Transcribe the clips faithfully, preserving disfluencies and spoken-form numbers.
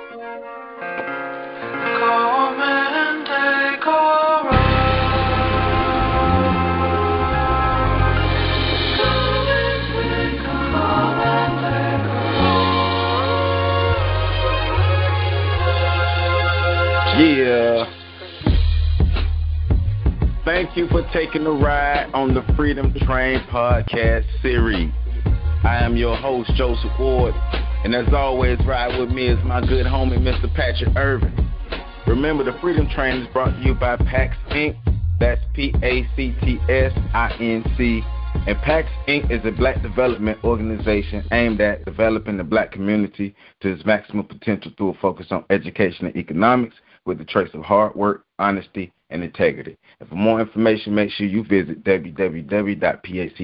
Come and take a Yeah. Thank you for taking the ride on the Freedom Train podcast series. I am your host, Joseph Ward, and as always, ride with me is my good homie, Mister Patrick Irvin. Remember, the Freedom Train is brought to you by PAX Incorporated. That's P A C T S I N C. And PAX Incorporated is a black development organization aimed at developing the black community to its maximum potential through a focus on education and economics with a trace of hard work, honesty, and integrity. And for more information, make sure you visit w w w dot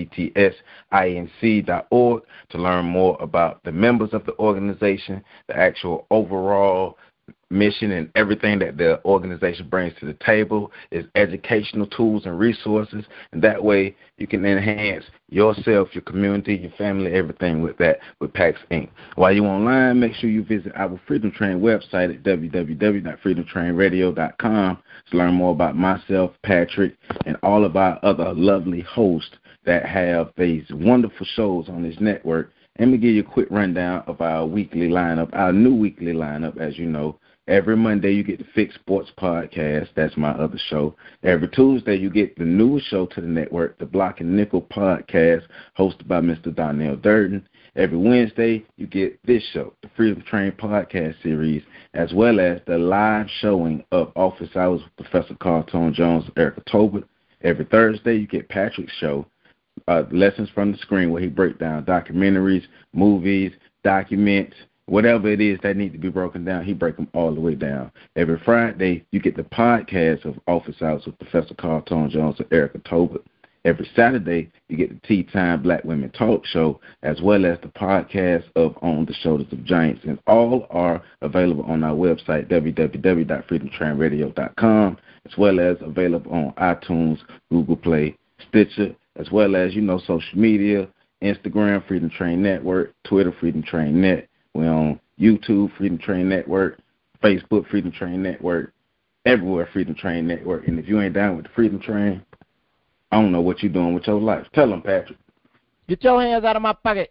pactsinc dot org to learn more about the members of the organization, the actual overall mission, and everything that the organization brings to the table is educational tools and resources, and that way you can enhance yourself, your community, your family, everything with that with PAX Incorporated. While you're online, make sure you visit our Freedom Train website at w w w dot freedom train radio dot com to learn more about myself, Patrick, and all of our other lovely hosts that have these wonderful shows on this network. Let me give you a quick rundown of our weekly lineup, our new weekly lineup. As you know, every Monday you get the Fix Sports Podcast. That's my other show. Every Tuesday you get the newest show to the network, the Block and Nickel Podcast, hosted by Mister Donnell Durden. Every Wednesday you get this show, the Freedom Train Podcast series, as well as the live showing of Office Hours with Professor Carlton Jones and Erica Tobert. Every Thursday you get Patrick's show, Uh, Lessons from the Screen, where he breaks down documentaries, movies, documents, whatever it is that need to be broken down, he breaks them all the way down. Every Friday, you get the podcast of Office Hours with Professor Carlton Jones and Erica Tobert. Every Saturday, you get the Tea Time Black Women Talk Show, as well as the podcast of On the Shoulders of Giants, and all are available on our website, w w w dot freedom train radio dot com, as well as available on iTunes, Google Play, Stitcher, as well as, you know, social media, Instagram, Freedom Train Network, Twitter, Freedom Train Net. We're on YouTube, Freedom Train Network, Facebook, Freedom Train Network, everywhere, Freedom Train Network. And if you ain't down with the Freedom Train, I don't know what you're doing with your life. Tell them, Patrick. Get your hands out of my pocket.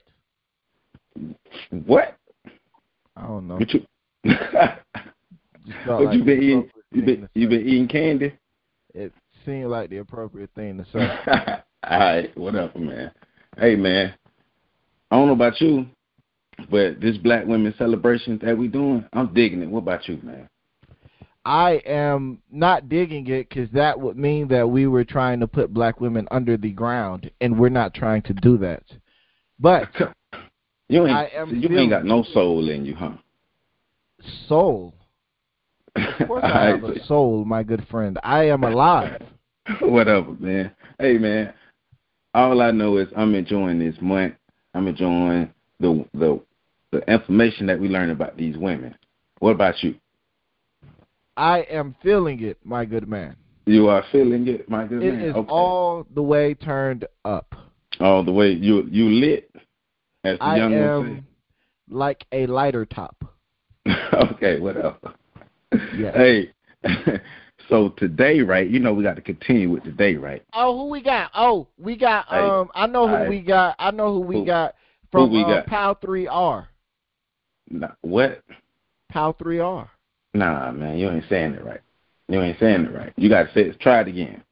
What? I don't know. What you, what like you been eating? You been, you been eating candy? It seemed like the appropriate thing to say. All right, whatever, man. Hey, man, I don't know about you, but this Black Women celebration that we doing, I'm digging it. What about you, man? I am not digging it because that would mean that we were trying to put black women under the ground, and we're not trying to do that. But you ain't, I am you ain't got no soul in you, huh? Soul? Of course I have a soul, my good friend. I am alive. Whatever, man. Hey, man, all I know is I'm enjoying this month. I'm enjoying the the the information that we learn about these women. What about you? I am feeling it, my good man. You are feeling it, my good it man. It is okay. all the way turned up. All the way you you lit, as the I young am ones say. Like a lighter top. Okay, whatever. Yes. Hey, so today, right? You know we got to continue with today, right? Oh, who we got? Oh, we got. Hey, um, I know who I, we got. I know who we who, got from who we um, got? P A L three R. Nah, what? P A L three R. Nah, man, you ain't saying it right. You ain't saying it right. You got to say it. Try it again.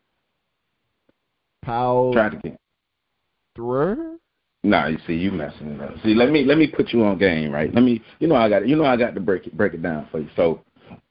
P A L. Try it again. Three. Nah, you see, you messing it up. See, let me let me put you on game, right? Let me, you know, I got, you know, I got to break it break it down for you. So,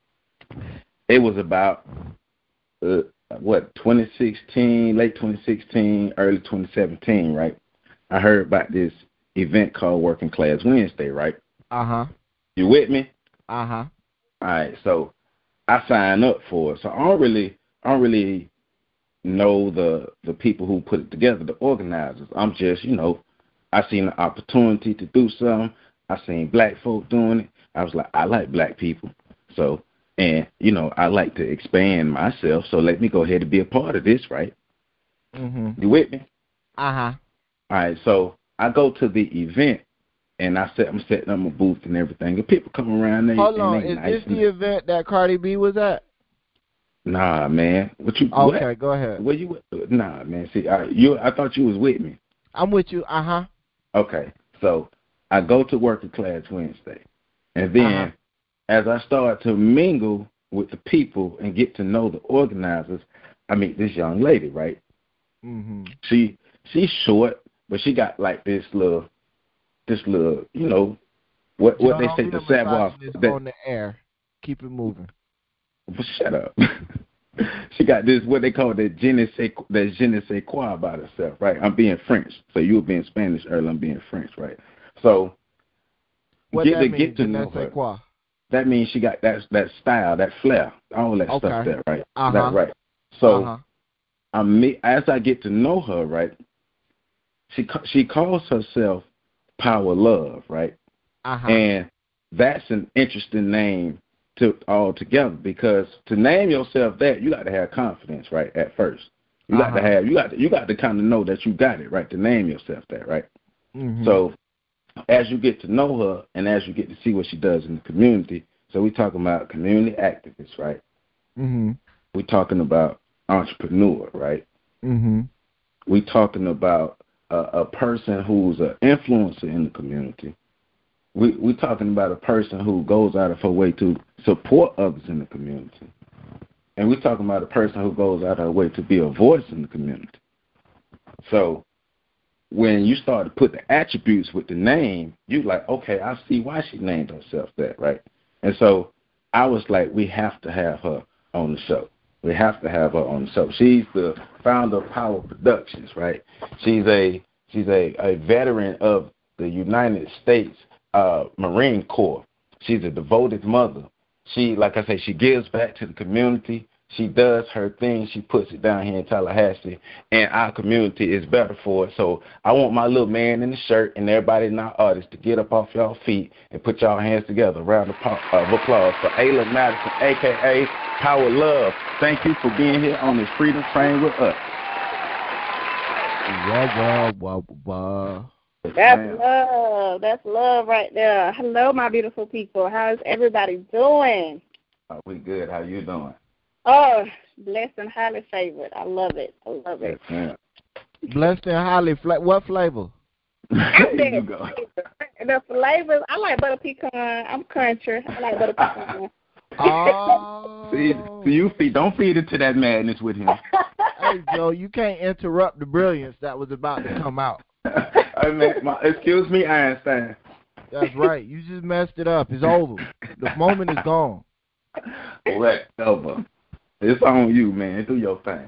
it was about uh, what twenty sixteen, late twenty sixteen, early twenty seventeen, right? I heard about this event called Working Class Wednesday, right? Uh huh. You with me? Uh huh. All right, so I signed up for it. So I don't really, I don't really know the the people who put it together, the organizers. I'm just, you know, I seen the opportunity to do something. I seen black folk doing it. I was like, I like black people. So, and, you know, I like to expand myself. So let me go ahead and be a part of this, right? Mm-hmm. You with me? Uh-huh. All right, so I go to the event, and I set, I'm setting up my booth and everything. And people come around, they, Hold and on, they is nice. this the event that Cardi B was at? Nah, man. What you? Okay, what? go ahead. Where you? Nah, man. See, I, you. I thought you was with me. I'm with you. Uh huh. Okay, so I go to Working Class Wednesday, and then Uh-huh. as I start to mingle with the people and get to know the organizers, I meet this young lady. Right? Mm-hmm. She she's short, but she got like this little, this little, you know, what what Joe, they don't say be the the savoir. misogynist That, on the air. Keep it moving. well, shut up. She got this what they call the je ne sais the je ne sais quoi about herself, right? I'm being French, so you were being Spanish earlier. I'm being French, right? So What get that to mean? get to Je ne know sais her. quoi? That means she got that that style, that flair, all that Okay. stuff there, right? Uh-huh. That's right. So Uh-huh. I meet, as I get to know her, right? She she calls herself Power Love, right? Uh-huh. And that's an interesting name to altogether, because to name yourself that, you got to have confidence, right? At first, you got Uh-huh. to have you got to, you got to kind of know that you got it, right? To name yourself that, right? Mm-hmm. So as you get to know her and as you get to see what she does in the community, so we're talking about community activists, right? Mm-hmm. We're talking about entrepreneur, right? Mm-hmm. We're talking about a, a person who's an influencer in the community. We, we're talking about a person who goes out of her way to support others in the community. And we're talking about a person who goes out of her way to be a voice in the community. So when you start to put the attributes with the name, you're like, okay, I see why she named herself that, right? And so I was like, we have to have her on the show. We have to have her on the show. She's the founder of Power Productions, right? She's a she's a, a veteran of the United States uh, Marine Corps. She's a devoted mother. She, like I say, she gives back to the community. She does her thing. She puts it down here in Tallahassee, and our community is better for it. So I want my little man in the shirt and everybody in our artists to get up off y'all feet and put y'all hands together. Round of applause for Ayla Madison, a k a. Power Love. Thank you for being here on this Freedom Train with us. Wah, wah, wah, wah. That's love. That's love right there. Hello, my beautiful people. How's everybody doing? Oh, we good. How you doing? Oh, blessed and highly favored. I love it. I love it. Yes, Blessed and highly fla- what flavor? There you go. The flavors, I like butter pecan. I'm country. I like butter pecan. Oh. See, see, you feed, don't feed into that madness with him. Hey, Joe, you can't interrupt the brilliance that was about to come out. I mean, my, excuse me, Einstein. That's right. You just messed it up. It's over. The moment is gone. Whatever. It's on you, man. Do your thing.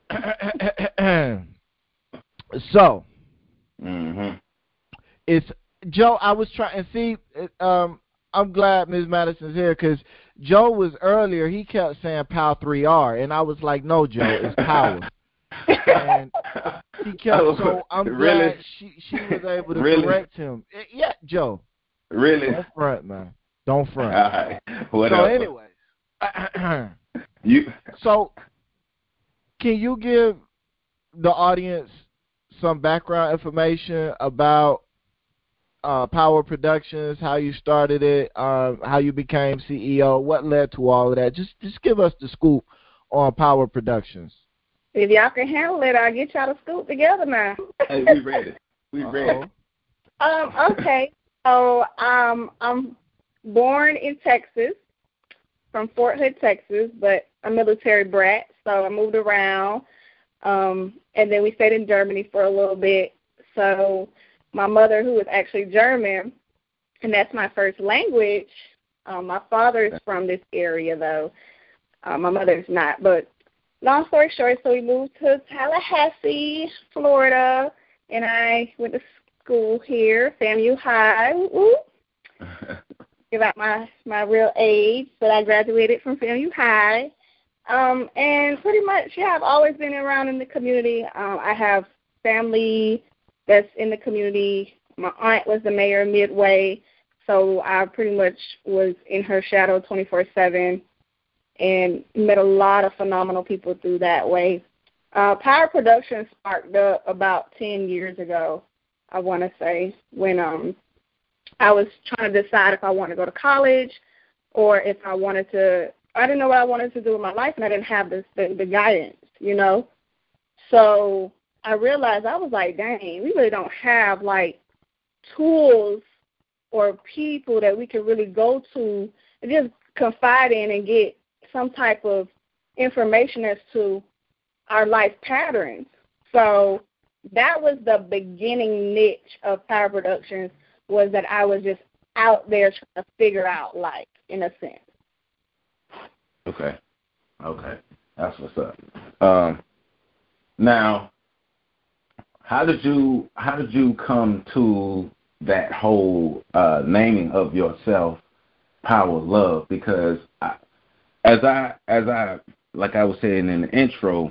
So, Mm-hmm. it's Joe. I was trying to see. Um, I'm glad Miz Madison's here because Joe was earlier. He kept saying Power three R, and I was like, no, Joe, it's Power. And he kept. So I'm really? glad she she was able to really? correct him. Yeah, Joe. Really? Don't front, man. Don't front. All right. Whatever. So, anyways, you. So, can you give the audience some background information about uh, Power Productions, how you started it, um, how you became C E O, what led to all of that? Just, just give us the scoop on Power Productions. If y'all can handle it, I'll get y'all to scoop together now. Hey, we ready. We ready. Um, okay. So um, I'm born in Texas, from Fort Hood, Texas, but a military brat, so I moved around, um, and then we stayed in Germany for a little bit. So my mother, who was actually German, and that's my first language, um, my father is from this area, though. Uh, my mother's not, but long story short, so we moved to Tallahassee, Florida, and I went to school here, FAMU High. Woo-woo. Give out my, my real age, but I graduated from FAMU High. Um, and pretty much, yeah, I've always been around in the community. Um, I have family that's in the community. My aunt was the mayor of Midway, so I pretty much was in her shadow twenty-four seven and met a lot of phenomenal people through that way. Uh, Power Production sparked up about ten years ago, I want to say, when um I was trying to decide if I wanted to go to college or if I wanted to, I didn't know what I wanted to do with my life, and I didn't have this, the, the guidance, you know. So I realized, I was like, dang, we really don't have, like, tools or people that we can really go to and just confide in and get some type of information as to our life patterns. So that was the beginning niche of Power Productions, was that I was just out there trying to figure out life, in a sense. Okay. Okay. That's what's up. Um, now, how did you how did you come to that whole uh, naming of yourself, Power Love? Because I, as I as I like I was saying in the intro,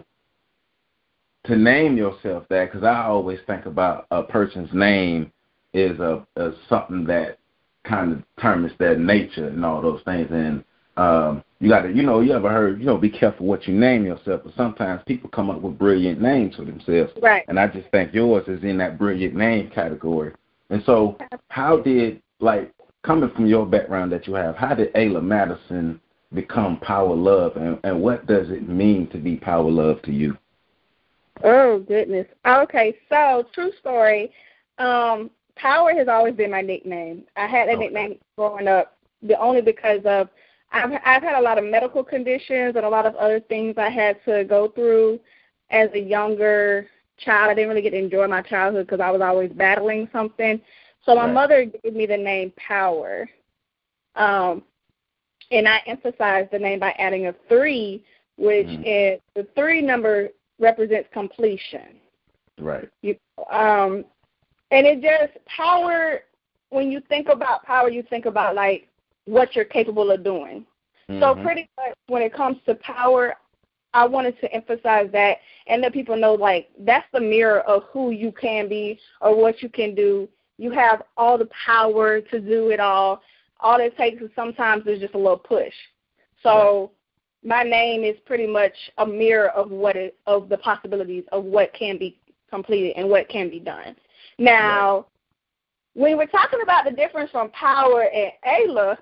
to name yourself that, because I always think about a person's name is a, a something that kind of determines their nature and all those things. And um, you got to, you know, you ever heard, you know, be careful what you name yourself. But sometimes people come up with brilliant names for themselves. Right. And I just think yours is in that brilliant name category. And so how did, like, coming from your background that you have, how did Ayla Madison become Power Love, and, and what does it mean to be Power Love to you? Oh, goodness. Okay, so true story. Um, Power has always been my nickname. I had that Okay. nickname growing up, the only because of I've I've had a lot of medical conditions and a lot of other things I had to go through as a younger child. I didn't really get to enjoy my childhood because I was always battling something. So my Right. mother gave me the name Power, um, and I emphasized the name by adding a three, which Mhm. is the three number represents completion. Right. You, um, and it just, power, when you think about power, you think about, like, what you're capable of doing. Mm-hmm. So pretty much when it comes to power, I wanted to emphasize that and let people know, like, that's the mirror of who you can be or what you can do. You have all the power to do it all. All it takes is sometimes is just a little push. So my name is pretty much a mirror of what it, of the possibilities of what can be completed and what can be done. Now, right. when we're talking about the difference from Power and Ayla,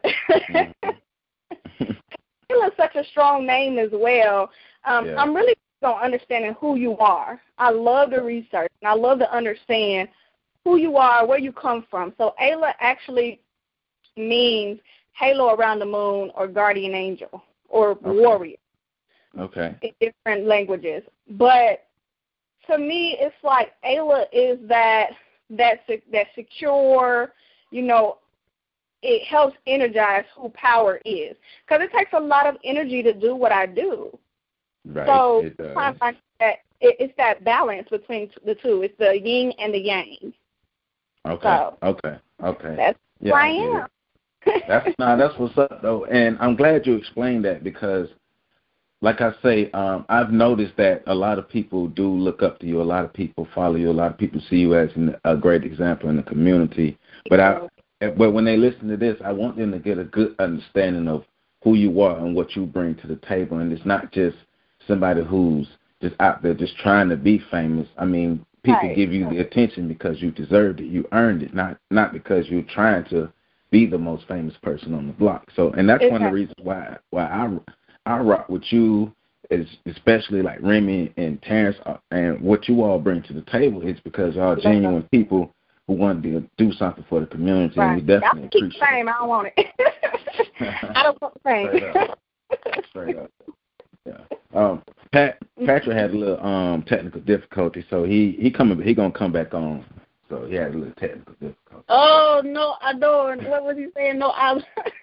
mm-hmm. Ayla is such a strong name as well. Um, yeah. I'm really on understanding who you are. I love the research, and I love to understand who you are, where you come from. So Ayla actually means halo around the moon or guardian angel or okay. warrior. Okay. In different languages. But to me, it's like Ayla is that that that secure, you know, it helps energize who Power is. Because it takes a lot of energy to do what I do. Right. So it does. I find that it, it's that balance between the two. It's the yin and the yang. Okay. So okay. Okay. That's yeah, who I, I am. That's nah, that's what's up though, and I'm glad you explained that because, like I say, um, I've noticed that a lot of people do look up to you. A lot of people follow you. A lot of people see you as an, a great example in the community. But I, but when they listen to this, I want them to get a good understanding of who you are and what you bring to the table. And it's not just somebody who's just out there just trying to be famous. I mean, people right. give you the attention because you deserved it. You earned it, not not because you're trying to be the most famous person on the block. So, and that's exactly. one of the reasons why why I I rock with you, is especially like Remy and Terrence, uh, and what you all bring to the table is because y'all genuine people who want to do something for the community, right. and we definitely Y'all keep appreciate the fame. it. I don't want it. I don't want the fame. Straight up. Straight up. Yeah. Um, Pat Patrick had a little um technical difficulty, so he he coming he gonna come back on. So he had a little technical difficulty. Oh no, I don't. What was he saying? No, I.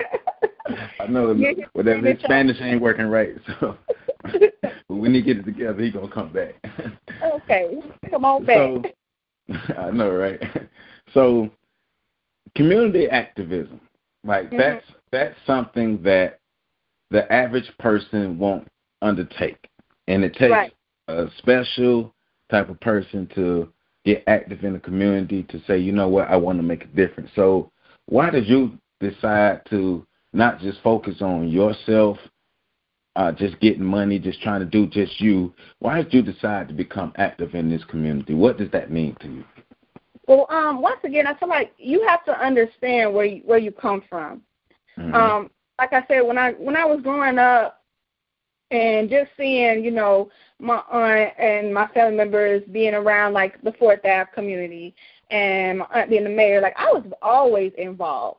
I know whatever his Spanish ain't working right, so but when he get it together, he gonna come back. Okay, come on back. So, I know, right? So, community activism, like mm-hmm. that's that's something that the average person won't undertake, and it takes right. a special type of person to get active in the community to say, you know what, I want to make a difference. So, why did you decide to not just focus on yourself, uh, just getting money, just trying to do just you? Why did you decide to become active in this community? What does that mean to you? Well, um, once again, I feel like you have to understand where you, where you come from. Mm-hmm. Um, like I said, when I when I was growing up and just seeing, you know, my aunt and my family members being around like the Fourth Ave community and my aunt being the mayor, like I was always involved.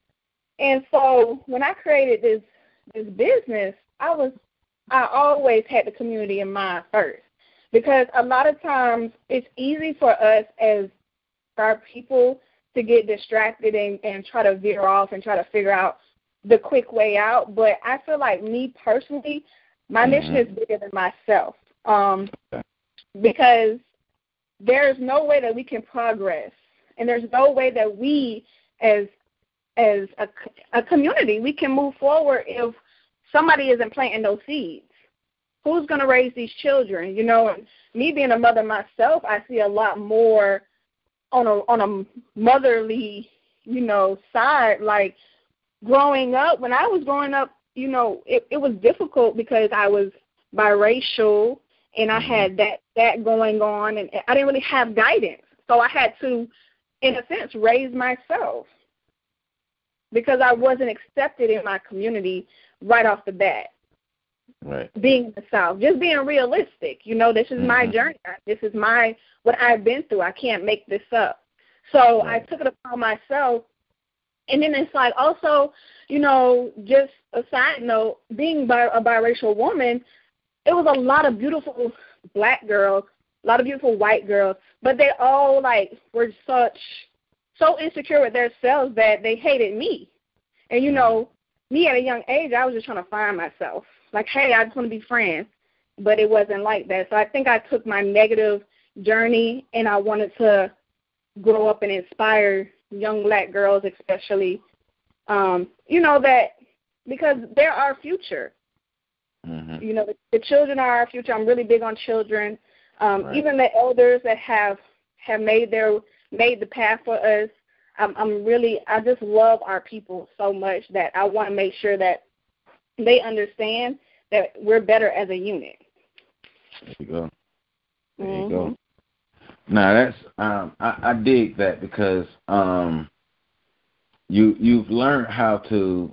And so when I created this this business, I was I always had the community in mind first, because a lot of times it's easy for us as our people to get distracted and, and try to veer off and try to figure out the quick way out. But I feel like me personally, my mm-hmm. mission is bigger than myself, um, because there's no way that we can progress, and there's no way that we as as a, a community, we can move forward if somebody isn't planting those seeds. Who's going to raise these children? You know, and me being a mother myself, I see a lot more on a on a motherly, you know, side. Like growing up, when I was growing up, you know, it, it was difficult because I was biracial and I had that, that going on, and I didn't really have guidance. So I had to, in a sense, raise myself because I wasn't accepted in my community right off the bat. Right. Being in the South, just being realistic. You know, this is mm-hmm. my journey. This is my what I've been through. I can't make this up. So right. I took it upon myself. And then it's like also, you know, just a side note, being bi- a biracial woman, it was a lot of beautiful black girls, a lot of beautiful white girls, but they all like were such so insecure with themselves that they hated me. And you know, me at a young age, I was just trying to find myself. Like, hey, I just want to be friends. But it wasn't like that. So I think I took my negative journey and I wanted to grow up and inspire young black girls especially, um, you know, that because they're our future. Mm-hmm. You know, the, the children are our future. I'm really big on children. Um, right. Even the elders that have, have made their made the path for us, I'm, I'm really, I just love our people so much that I want to make sure that they understand that we're better as a unit. There you go. There mm-hmm. you go. Now that's um, I, I dig that because um, you you've learned how to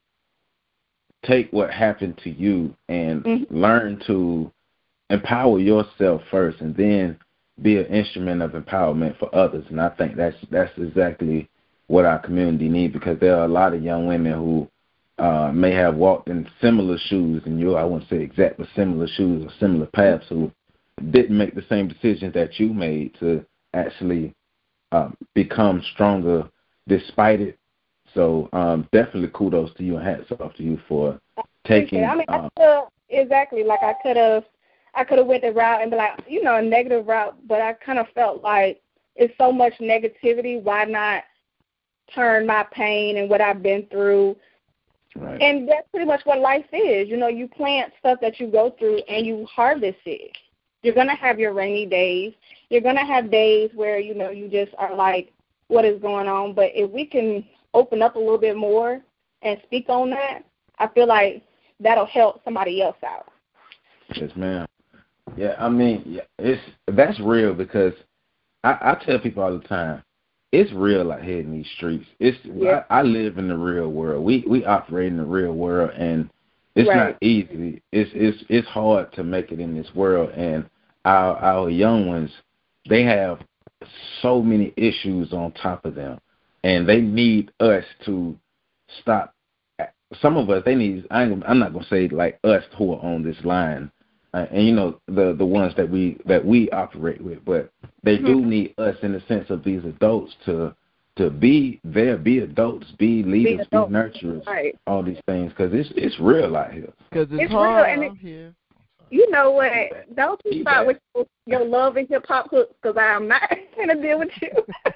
take what happened to you and mm-hmm. learn to empower yourself first, and then be an instrument of empowerment for others. And I think that's that's exactly what our community needs, because there are a lot of young women who Uh, may have walked in similar shoes and you, I wouldn't say exact, but similar shoes or similar paths, who didn't make the same decisions that you made to actually um, become stronger despite it. So um, definitely kudos to you and hats off to you for taking. I mean, um, I could, exactly. Like I could have, I could have went the route and be like, you know, a negative route, but I kind of felt like it's so much negativity. Why not turn my pain and what I've been through? Right. And that's pretty much what life is. You know, you plant stuff that you go through and you harvest it. You're going to have your rainy days. You're going to have days where, you know, you just are like, what is going on? But if we can open up a little bit more and speak on that, I feel like that'll help somebody else out. Yes, ma'am. Yeah, I mean, it's that's real, because I, I tell people all the time, it's real out here in these streets. It's yeah. I, I live in the real world. We we operate in the real world, and it's right. not easy. It's it's it's hard to make it in this world. And our our young ones, they have so many issues on top of them, and they need us to stop. Some of us, they need. I ain't, I'm not gonna say like us who are on this line. Uh, and you know the the ones that we that we operate with, but they mm-hmm. do need us in the sense of these adults to to be there, be adults, be leaders, be, adults. be nurturers, right. all these things, because it's it's real out here. Because it's, it's hard real, and out here. You know what? Don't you start with your, your love and hip hop hooks, because I'm not gonna deal with you.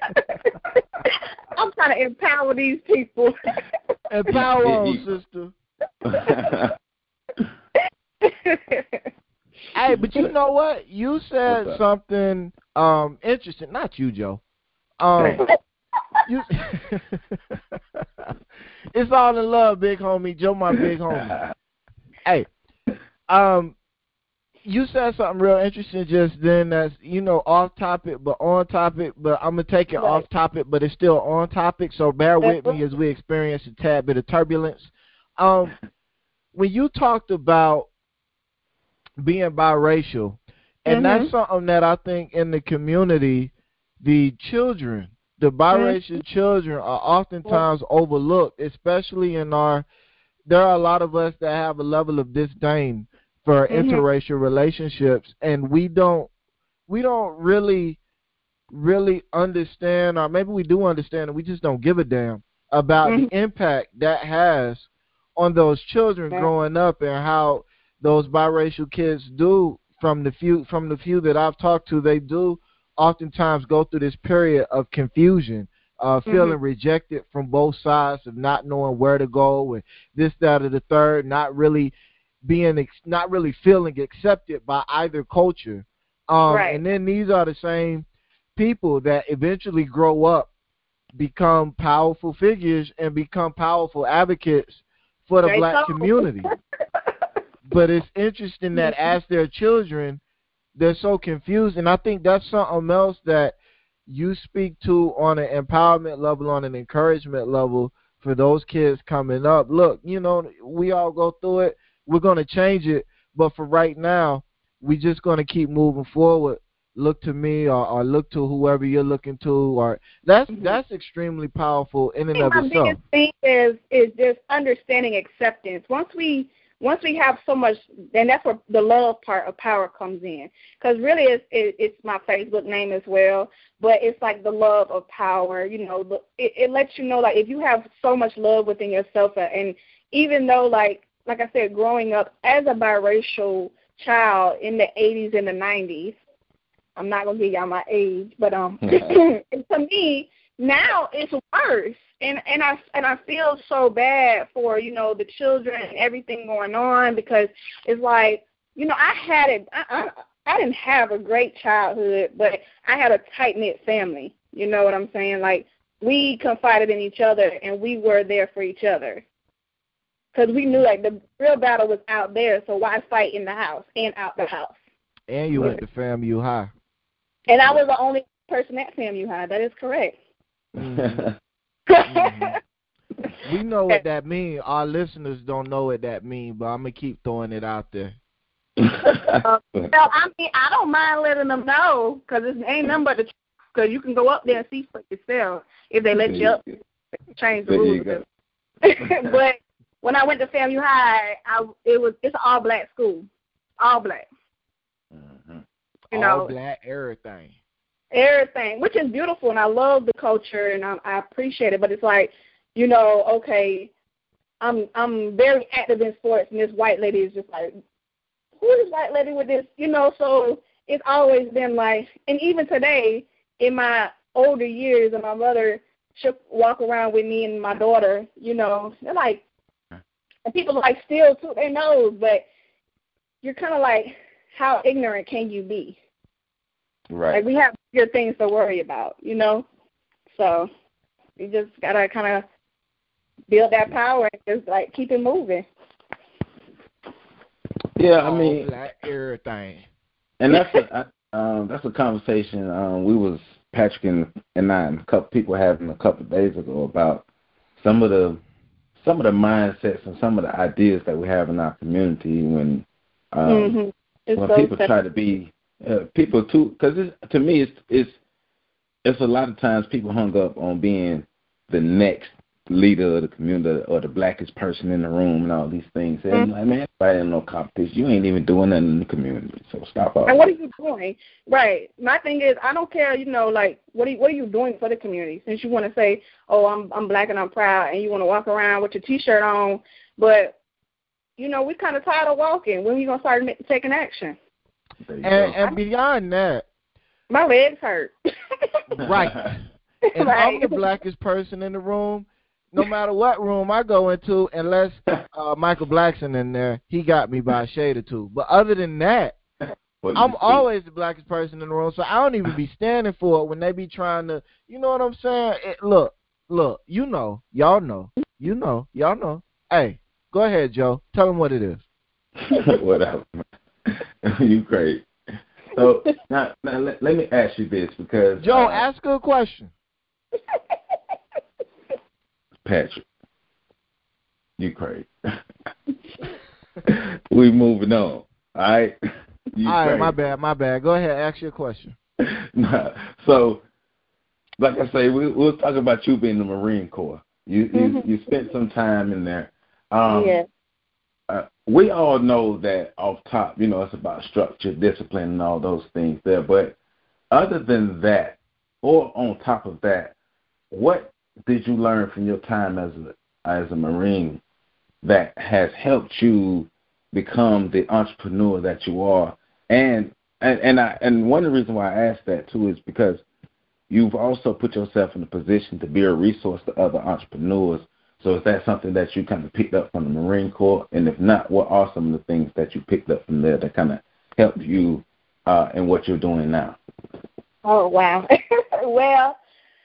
I'm trying to empower these people. Empower on, sister. Hey, but you know what? You said something um, interesting. Not you, Joe. Um, you, it's all in love, big homie. Joe, my big homie. Hey, um, you said something real interesting just then that's, you know, off topic but on topic, but I'm going to take it Right. off topic, but it's still on topic, so bear with me as we experience a tad bit of turbulence. Um, when you talked about being biracial, and Mhm. that's something that I think in the community, the children, the biracial children are oftentimes overlooked, especially in our, there are a lot of us that have a level of disdain for Mhm. interracial relationships, and we don't we don't really really understand, or maybe we do understand and we just don't give a damn about Mhm. the impact that has on those children Right. growing up, and how those biracial kids do, from the few from the few that I've talked to, they do oftentimes go through this period of confusion, uh, feeling Mhm. rejected from both sides, of not knowing where to go, and this, that, or the third, not really being ex- not really feeling accepted by either culture. Um, Right. and then these are the same people that eventually grow up, become powerful figures, and become powerful advocates for the They black told. community. But it's interesting that as their children, they're so confused, and I think that's something else that you speak to on an empowerment level, on an encouragement level for those kids coming up. Look, you know, we all go through it. We're going to change it, but for right now, we're just going to keep moving forward. Look to me, or, or look to whoever you're looking to, or that's Mhm. that's extremely powerful in I and think of my itself. biggest thing is is just understanding acceptance. Once we once we have so much, then that's where the love part of power comes in. Because really, it's it, it's my Facebook name as well, but it's like the love of power. You know, the, it, it lets you know, like, if you have so much love within yourself, and even though, like like I said, growing up as a biracial child in the eighties and the nineties. I'm not gonna give y'all my age, but um, and to me now it's worse, and and I and I feel so bad for, you know, the children and everything going on, because it's like, you know, I had it. I I, I didn't have a great childhood, but I had a tight knit family. You know what I'm saying? Like, we confided in each other, and we were there for each other, because we knew, like, the real battle was out there. So why fight in the house and out the house? And you went to FAMU High. And I was the only person at FAMU High. That is correct. Mm-hmm. Mm-hmm. We know what that means. Our listeners don't know what that means, but I'm going to keep throwing it out there. uh, well, I mean, I don't mind letting them know, because it ain't nothing but the truth, because you can go up there and see for yourself if they let you up, change the rules. But when I went to FAMU High, I, it was it's an all-black school. All black. Mm-hmm. You all know, black, everything. Everything, which is beautiful, and I love the culture, and I, I appreciate it. But it's like, you know, okay, I'm I'm very active in sports, and this white lady is just like, who is this white lady with this? You know, so it's always been like, and even today, in my older years, and my mother, she'll walk around with me and my daughter, you know, they're like, and people like still toot their nose, but you're kind of like, how ignorant can you be? Right. Like, we have bigger things to worry about, you know? So you just got to kind of build that power and just, like, keep it moving. Yeah, I mean, black, everything. And that's a, um, that's a conversation um, we was, Patrick and, and I and a couple people having a couple of days ago about some of the some of the mindsets and some of the ideas that we have in our community when um, mm-hmm. when so people sad. try to be uh, people too, because to me it's it's it's a lot of times people hung up on being the next leader of the community or the blackest person in the room and all these things. And mm-hmm. like, man, everybody ain't no competition. You ain't even doing nothing in the community, so stop all And what are that. you doing? Right. My thing is, I don't care, you know, like, what are you, what are you doing for the community? Since you want to say, oh, I'm I'm black and I'm proud, and you want to walk around with your T-shirt on, but, you know, we're kind of tired of walking. When are you going to start taking action? And, and beyond that, my legs hurt. Right. And right. I'm the blackest person in the room. No matter what room I go into, unless uh, Michael Blackson in there, he got me by a shade or two. But other than that, I'm always the blackest person in the room, so I don't even be standing for it when they be trying to, you know what I'm saying? It, look, look, you know, y'all know, you know, y'all know. Hey, go ahead, Joe. Tell them what it is. Whatever. You great. So now, now let, let me ask you this because Joe, uh, ask her a question. Patrick, you crazy. We moving on. All right. You All right, crazy. my bad, my bad. Go ahead, ask your question. Nah. So, like I say, we, we'll talk about you being in the Marine Corps. You Mm-hmm. you, you spent some time in there. Um, Yeah. Uh, we all know that off top, you know, it's about structure, discipline, and all those things there. But other than that, or on top of that, what did you learn from your time as a, as a Marine that has helped you become the entrepreneur that you are? And and and, I, and one of the reasons why I asked that too is because you've also put yourself in a position to be a resource to other entrepreneurs. So is that something that you kind of picked up from the Marine Corps? And if not, what are some of the things that you picked up from there that kind of helped you uh, in what you're doing now? Oh, wow. Well,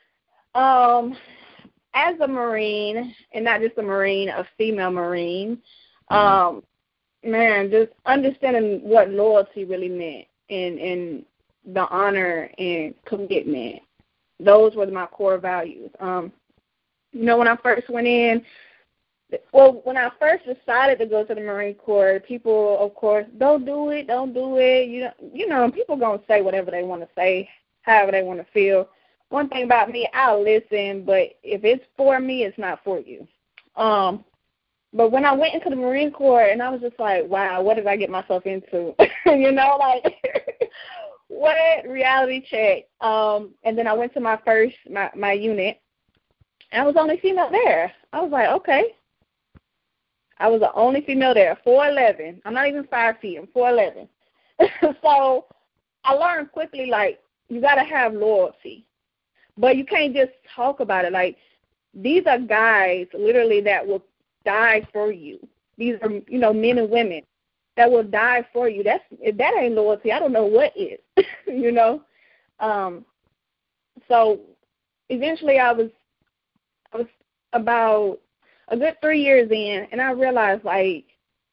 um, as a Marine, and not just a Marine, a female Marine, um, man, just understanding what loyalty really meant and, and the honor and commitment. Those were my core values. Um, you know, when I first went in, well, when I first decided to go to the Marine Corps, people, of course, don't do it, don't do it. You know, you know, people going to say whatever they want to say, however they want to feel. One thing about me, I'll listen, but if it's for me, it's not for you. Um, but when I went into the Marine Corps, and I was just like, wow, what did I get myself into? You know, like, what reality check. Um, and then I went to my first, my, my unit, and I was the only female there. I was like, okay. I was the only female there, four eleven. I'm not even five feet. I'm four eleven. So I learned quickly, like, you got to have loyalty. But you can't just talk about it. Like, these are guys, literally, that will die for you. These are, you know, men and women that will die for you. That's if that ain't loyalty, I don't know what is, you know. Um, so eventually I was I was about a good three years in, and I realized, like,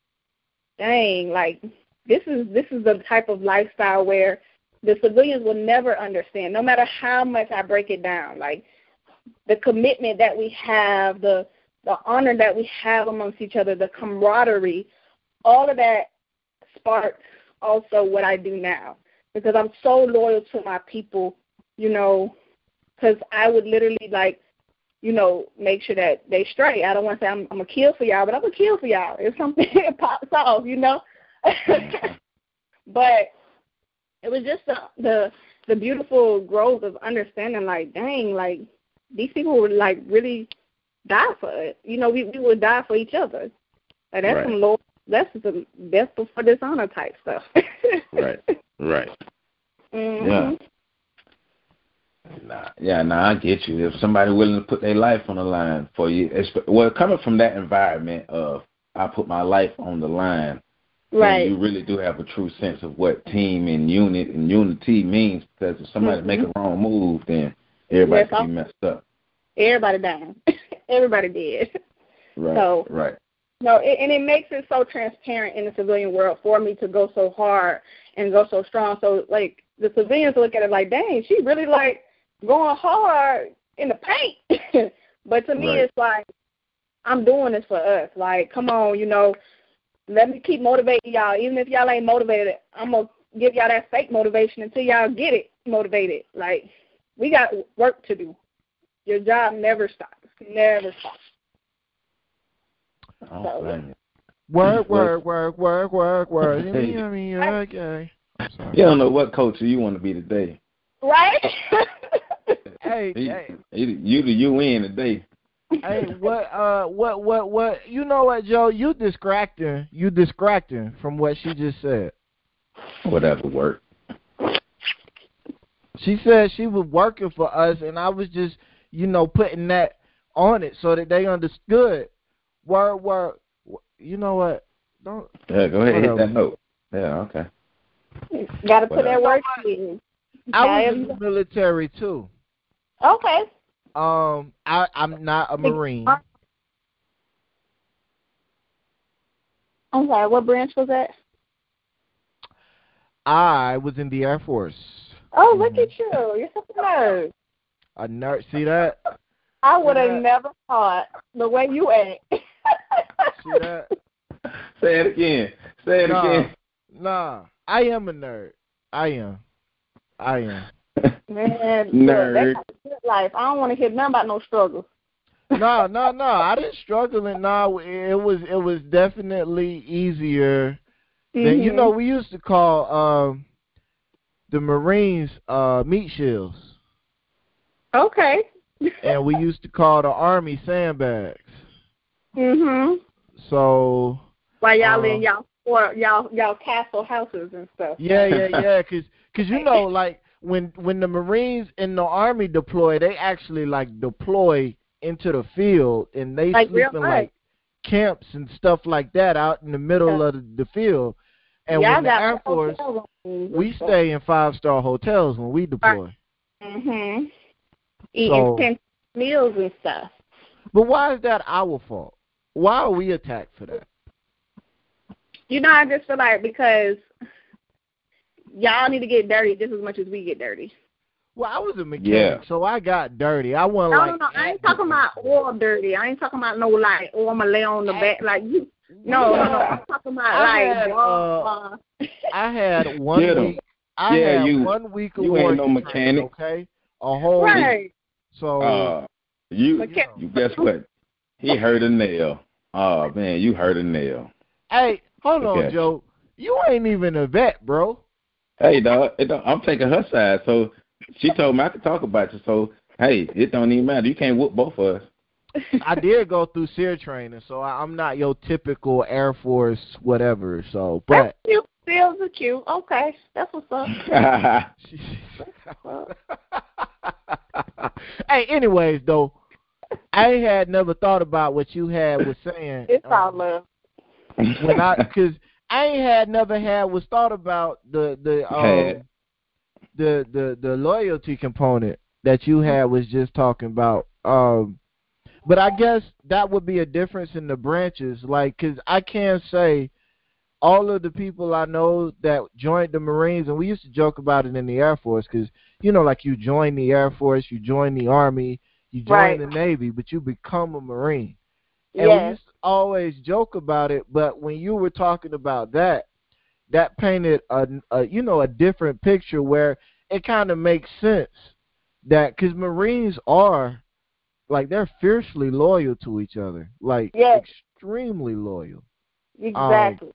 dang, like, this is this is the type of lifestyle where the civilians will never understand, no matter how much I break it down. Like, the commitment that we have, the the honor that we have amongst each other, the camaraderie, all of that sparks also what I do now, because I'm so loyal to my people, you know, because I would literally, like, you know, make sure that they straight. I don't want to say I'm, I'm going to kill for y'all, but I'm going to kill for y'all if something pops off, you know. But it was just the, the the beautiful growth of understanding, like, dang, like, these people would, like, really die for it. You know, we, we would die for each other. Like, that's Right. some low, that's some death before dishonor type stuff. Right, right. Mm-hmm. Yeah. Nah, yeah, nah, I get you. If somebody willing to put their life on the line for you, it's, well, coming from that environment of I put my life on the line, Right. then you really do have a true sense of what team and unit and unity means, because if somebody Mm-hmm. make a wrong move, then everybody Yes, can be messed up. Everybody dying. Everybody did. Right, So, right. No, it, and it makes it so transparent in the civilian world for me to go so hard and go so strong. So, like, the civilians look at it like, dang, she really, like, going hard in the paint. But to me, Right. it's like, I'm doing this for us. Like, come on, you know, let me keep motivating y'all. Even if y'all ain't motivated, I'm going to give y'all that fake motivation until y'all get it motivated. Like, we got work to do. Your job never stops. Never stops. Oh, So, blame you. Work, Well, work, work, work, work, work. You Hey. mean, I mean, okay. I'm sorry. You don't know what culture you want to be today. Right? Hey, You, hey, you the U N today. hey, what, uh, what, what, what? You know what, Joe? You distracting. You distracting from what she just said. Whatever work. She said she was working for us, and I was just, you know, putting that on it so that they understood. Word, word. You know what? Don't. Yeah, go ahead, hit whatever. that note. Yeah, okay. Got to put Whatever. that work in. I was However in you- the military too. Okay. Um, I, I'm not a Marine. I'm sorry, what branch was that? I was in the Air Force. Oh, look at you. You're such a nerd. A nerd. See that? I would have that? never thought the way you act. See that? Say it again. Say it Nah, again. nah. I am a nerd. I am. I am. Man, Nerd. look, that's good life. I don't want to hear nothing about no struggle. No, no, no. I didn't struggle, and no, it was it was definitely easier. Than, Mm-hmm. you know, we used to call um, the Marines uh, meat shields. Okay. And we used to call the Army sandbags. Mhm. So. While y'all um, in y'all or y'all y'all castle houses and stuff. Yeah, yeah, yeah. Cause, cause you know, like when when the Marines and the Army deploy, they actually like deploy into the field, and they Like sleep real in life. like camps and stuff like that out in the middle Yeah. of the, the field. And Y'all when the got Air Force, hotel rooms and we stuff. stay in five star hotels when we deploy. Mhm. Eating So- ten meals and stuff. But why is that our fault? Why are we attacked for that? You know, I just feel like because y'all need to get dirty just as much as we get dirty. Well, I was a mechanic, Yeah. so I got dirty. I wasn't No, like. no, no. I ain't talking about oil dirty. I ain't talking about no like, oh, I'm gonna lay on the back like you. No, no, no. I'm talking about I like, had, blah, uh, blah. I had one Get 'em. week. I Yeah, had you- one week of you ain't no warrior training, mechanic. okay? A whole week. Right. So Uh, you, Mecha- you guess what? He hurt a nail. Oh man, you hurt a nail. hey, hold on, Okay. Joe. You ain't even a vet, bro. Hey, dog, it don't, I'm taking her side. So she told me I could talk about you. So hey, it don't even matter. You can't whoop both of us. I did go through SEER training, so I, I'm not your typical Air Force whatever. So, That's but cute. Feels are cute. Okay, that's what's up. hey, anyways, though, I had never thought about what you had was saying. It's um, all love. when I, cause I ain't had never had was thought about the the um Had. the the the loyalty component that you had was just talking about. Um, but I guess that would be a difference in the branches, like, cause I can't say all of the people I know that joined the Marines, and we used to joke about it in the Air Force, cause you know, like you join the Air Force, you join the Army, you join Right. the Navy, but you become a Marine. And we Yes. used to always joke about it, but when you were talking about that, that painted a, a you know a different picture where it kind of makes sense that because Marines are like they're fiercely loyal to each other, like Yes. extremely loyal. Exactly.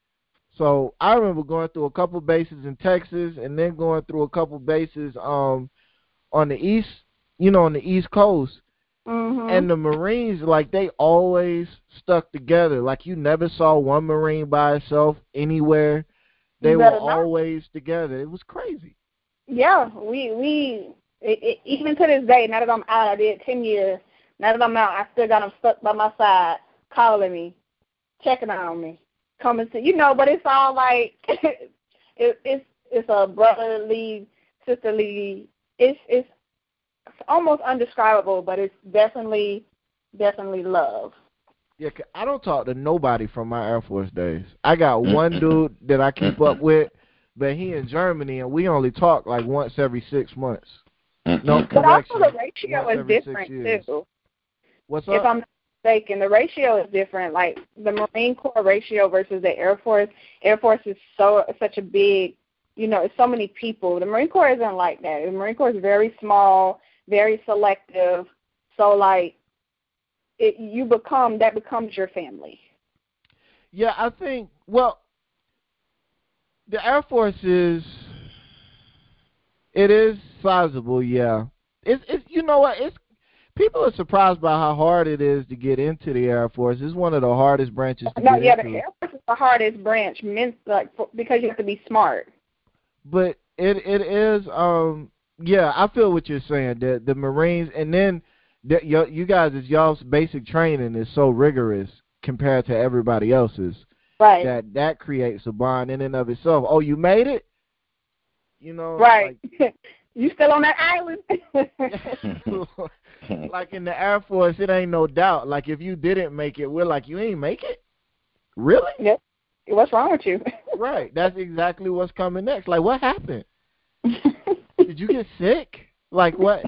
So I remember going through a couple bases in Texas, and then going through a couple bases um on the east, you know, on the East Coast. Mhm. And the Marines, like, they always stuck together. Like, you never saw one Marine by itself anywhere. They You were better not. always together. It was crazy. Yeah, we we it, it, even to this day. Now that I'm out, I did ten years. Now that I'm out, I still got them stuck by my side, calling me, checking on me, coming to you know. But it's all like it, it's it's a brotherly, sisterly. It's it's almost undescribable, but it's definitely definitely love. Yeah, 'cause I don't talk to nobody from my Air Force days. I got one dude that I keep up with, but he in Germany, and we only talk like once every six months. No, But also correction. the ratio once is every six different years. too. What's If up? I'm not mistaken, the ratio is different. Like the Marine Corps ratio versus the Air Force. Air Force is so such a big, you know, it's so many people. The Marine Corps isn't like that. The Marine Corps is very small, very selective. So like, it you become that becomes your family. Yeah, I think, well, the Air Force is, it is sizable, yeah. It's, it's you know what, it's, people are surprised by how hard it is to get into the Air Force. It's one of the hardest branches to No, get yeah, the into. Air Force is the hardest branch, meant like for, because you have to be smart. But it it is, um, yeah, I feel what you're saying. The the Marines, and then the, you, you guys, y'all's basic training is so rigorous compared to everybody else's. Right. That that creates a bond in and of itself. Oh, you made it? You know, Right. like, you still on that island? like in the Air Force, it ain't no doubt. Like if you didn't make it, we're like, you ain't make it? Really? Yep. What's wrong with you? right. That's exactly what's coming next. Like, what happened? Did you get sick? Like, what?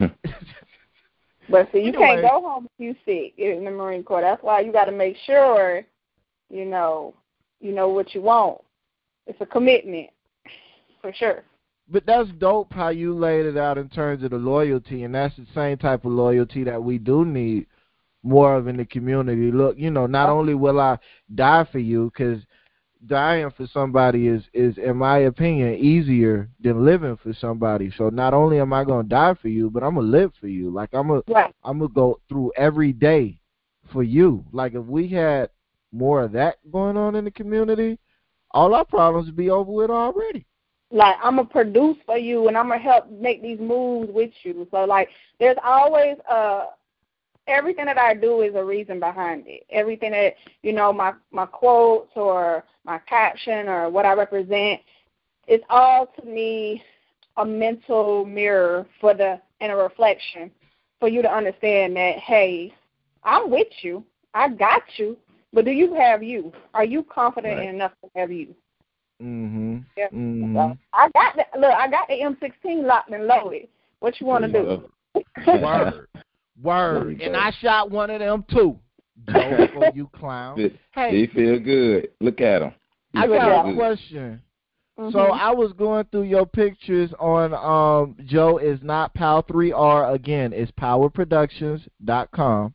But see, you Anyway. can't go home if you sick in the Marine Corps. That's why you got to make sure, you know, you know what you want. It's a commitment, for sure. But that's dope how you laid it out in terms of the loyalty, and that's the same type of loyalty that we do need more of in the community. Look, you know, not only will I die for you, because dying for somebody is, is, in my opinion, easier than living for somebody. So not only am I going to die for you, but I'm going to live for you. Like, I'm going Right. I'm to go through every day for you. Like, if we had more of that going on in the community, all our problems would be over with already. Like, I'm going to produce for you, and I'm going to help make these moves with you. So, like, there's always a everything that I do is a reason behind it. Everything that, you know, my, my quotes or my caption or what I represent, it's all to me a mental mirror for the and a reflection for you to understand that, hey, I'm with you. I got you. But do you have you? Are you confident Right. enough to have you? Mm-hmm. Yeah. Mm-hmm. So I got the, look, I got the M sixteen locked and loaded. What you want to do? Word. There Word. we And go. I shot one of them too. Joe, for you clown. They Hey, feel good. Look at them. I Good got job. a question. Mhm. So I was going through your pictures on um Joe is not Pow three R again, it's power productions dot com.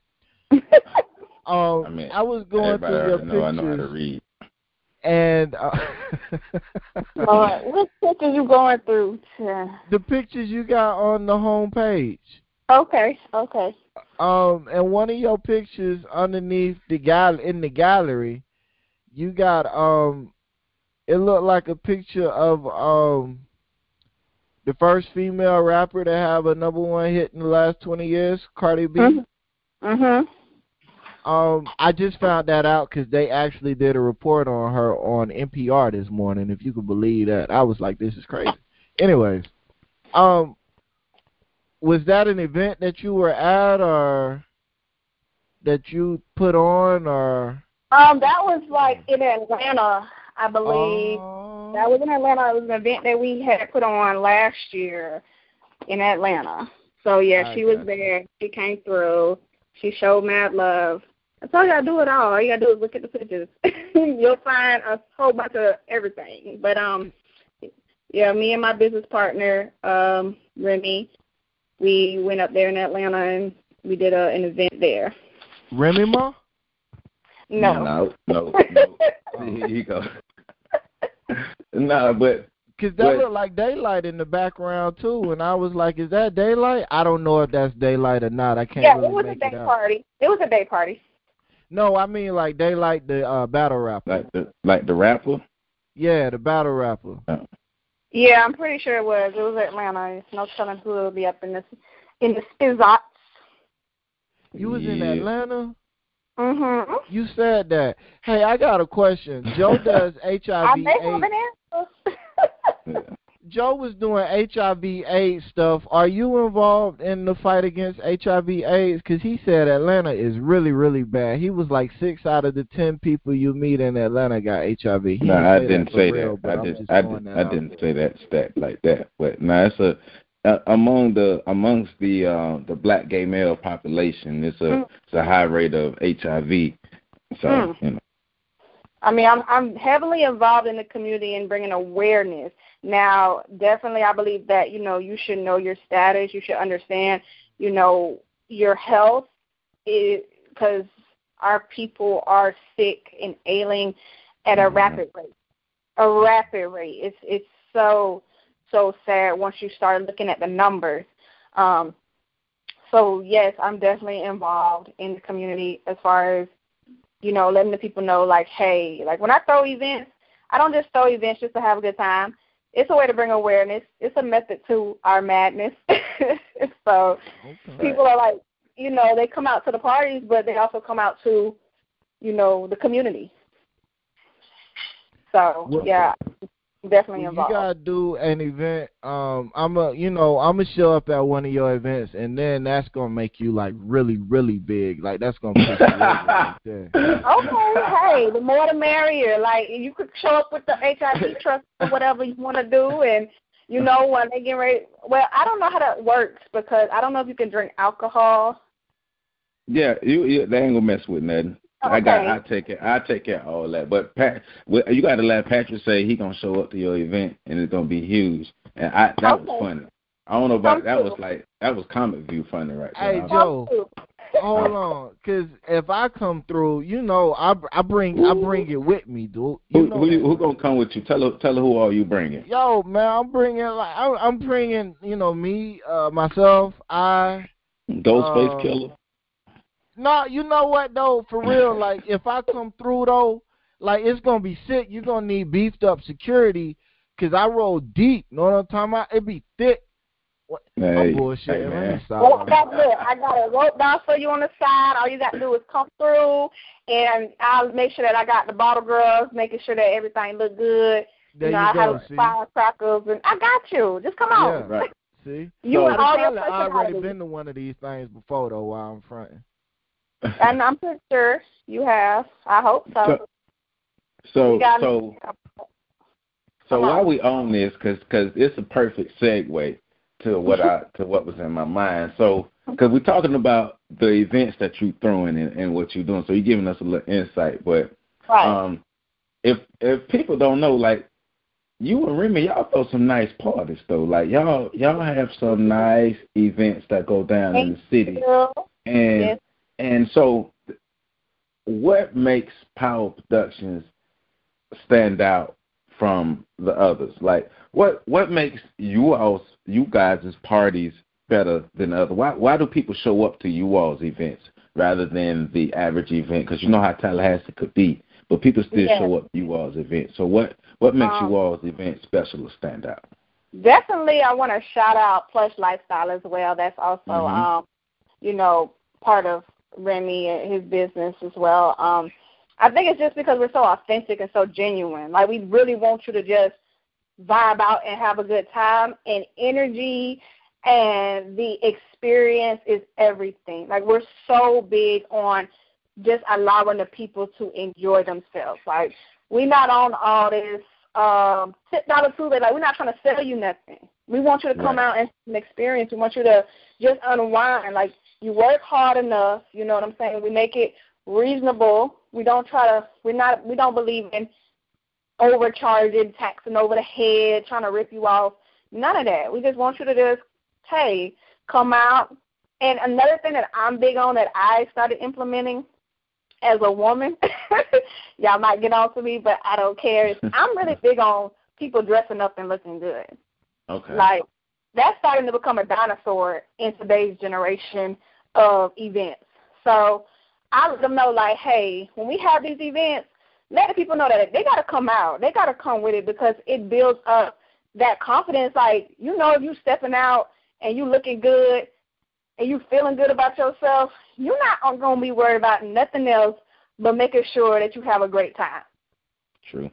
Um I mean, I was going everybody through your already know I know how to pictures read. and uh, Lord, what pictures you going through? Yeah. the pictures you got on the home page. Okay, okay. Um and one of your pictures underneath the gal in the gallery, you got um it looked like a picture of um the first female rapper to have a number one hit in the last twenty years, Cardi B. Mhm. Mhm. Um, I just found that out because they actually did a report on her on N P R this morning. If you could believe that, I was like, "This is crazy." Anyways, um, was that an event that you were at, or that you put on, or? Um, that was like in Atlanta, I believe. Oh. That was in Atlanta. It was an event that we had put on last year in Atlanta. So yeah, I she was got there. She came through. She showed mad love. That's all you gotta do it all. All you gotta do is look at the pictures. You'll find a whole bunch of everything. But um, yeah, me and my business partner, um, Remy, we went up there in Atlanta and we did a, an event there. Remy Ma? No. No, no, no. Here you go. No, but Because that But- looked like daylight in the background, too. And I was like, is that daylight? I don't know if that's daylight or not. I can't Yeah, really it was a make day it out. party. It was a day party. No, I mean like daylight, the uh, battle rapper. like the like the rapper. Yeah, the battle rapper. Yeah, I'm pretty sure it was. It was Atlanta. There's no telling who will be up in this in the spizots. You was in Yeah. Atlanta? Mhm. You said that. Hey, I got a question. Joe does H I I V may have been AIDS. in. Yeah. Joe was doing H I V AIDS stuff. Are you involved in the fight against H I V AIDS? Because he said Atlanta is really, really bad. He was like six out of the ten people you meet in Atlanta got H I V. He No, didn't I say didn't that for say real, that. but I I'm did. just I throwing did. that I out didn't there. say that stat like that. But no, it's a uh, among the amongst the uh, the black gay male population. It's a Mm. it's a high rate of H I V. So Mm. you know. I mean, I'm I'm heavily involved in the community and bringing awareness. Now, definitely, I believe that you know you should know your status. You should understand, you know, your health, because our people are sick and ailing at a Mhm. rapid rate. A rapid rate. It's it's so so sad once you start looking at the numbers. Um, so yes, I'm definitely involved in the community as far as, you know, letting the people know, like, hey, like when I throw events, I don't just throw events just to have a good time. It's a way to bring awareness. It's a method to our madness. So Okay. people are like, you know, they come out to the parties, but they also come out to, you know, the community. So, What- yeah, definitely you involved. gotta do an event. Um, I'm a, you know, I'm gonna show up at one of your events, and then that's gonna make you like really, really big. Like that's gonna push you over right there. Okay, hey, the more the merrier. Like you could show up with the H I V trust or whatever you want to do, and you know when they get ready. Well, I don't know how that works because I don't know if you can drink alcohol. Yeah, you, you they ain't gonna mess with nothing. I got, Okay. I take it, I take care of all that. But Pat, well, you got to let Patrick say he gonna show up to your event and it's gonna be huge. And I, that Okay. was funny. I don't know about Come that. through. Was like that was comic view funny right Hey there. Joe, Come through. hold on, cause if I come through, you know, I, I bring I bring it with me, dude. You Who, know who, you, that. who gonna come with you? Tell her, tell her who all you bringing. Yo, man, I'm bringing like I'm, I'm bringing, you know, me, uh, myself, I. Ghostface Uh, Killer. No, you know what though? For real, like if I come through though, like it's gonna be sick. You're gonna need beefed up security, cause I roll deep. Know what I'm talking about? It be thick. What? Hey, I'm bullshitting. hey, Let man. me stop. Well, that's it. I got a rope down for you on the side. All you got to do is come through, and I'll make sure that I got the bottle girls, making sure that everything look good. There you know, you I go. have See? firecrackers, and I got you. Just come on. Yeah. Right. See? You So- and all your Probably already personalities. been to one of these things before though. While I'm fronting. And I'm pretty sure you have. I hope so. So, You got so, me. so Come while on. we own this, because cause it's a perfect segue to what I to what was in my mind. So, because we're talking about the events that you're throwing and, and what you're doing, so you're giving us a little insight. But Right. um, if if people don't know, like you and Remy, y'all throw some nice parties though. Like y'all y'all have some nice events that go down in the city, and Yes. and so what makes Power Productions stand out from the others? Like, what what makes you all's you guys' parties better than the other? Why why do people show up to you all's events rather than the average event? Because you know how Tallahassee could be, but people still Yeah. show up to you all's events. So what what makes Um, you all's event special or stand out? Definitely, I want to shout out Plush Lifestyle as well. That's also, Mhm. um, you know, part of Remy and his business as well. Um, I think it's just because we're so authentic and so genuine. Like, we really want you to just vibe out and have a good time, and energy and the experience is everything. Like, we're so big on just allowing the people to enjoy themselves. Like, we're not on all this um, sit down and prove it. Like, we're not trying to sell you nothing. We want you to come Right. out and experience. We want you to just unwind. Like, you work hard enough. You know what I'm saying? We make it reasonable. We don't try to. We're not. We don't believe in overcharging, taxing over the head, trying to rip you off. None of that. We just want you to just, hey, come out. And another thing that I'm big on that I started implementing as a woman, y'all might get on to me, but I don't care. is I'm really big on people dressing up and looking good. Okay. Like, that's starting to become a dinosaur in today's generation of events. So I let them know, like, hey, when we have these events, let the people know that they got to come out. They got to come with it because it builds up that confidence. Like, you know, if you stepping out and you looking good and you feeling good about yourself, you're not going to be worried about nothing else but making sure that you have a great time. True.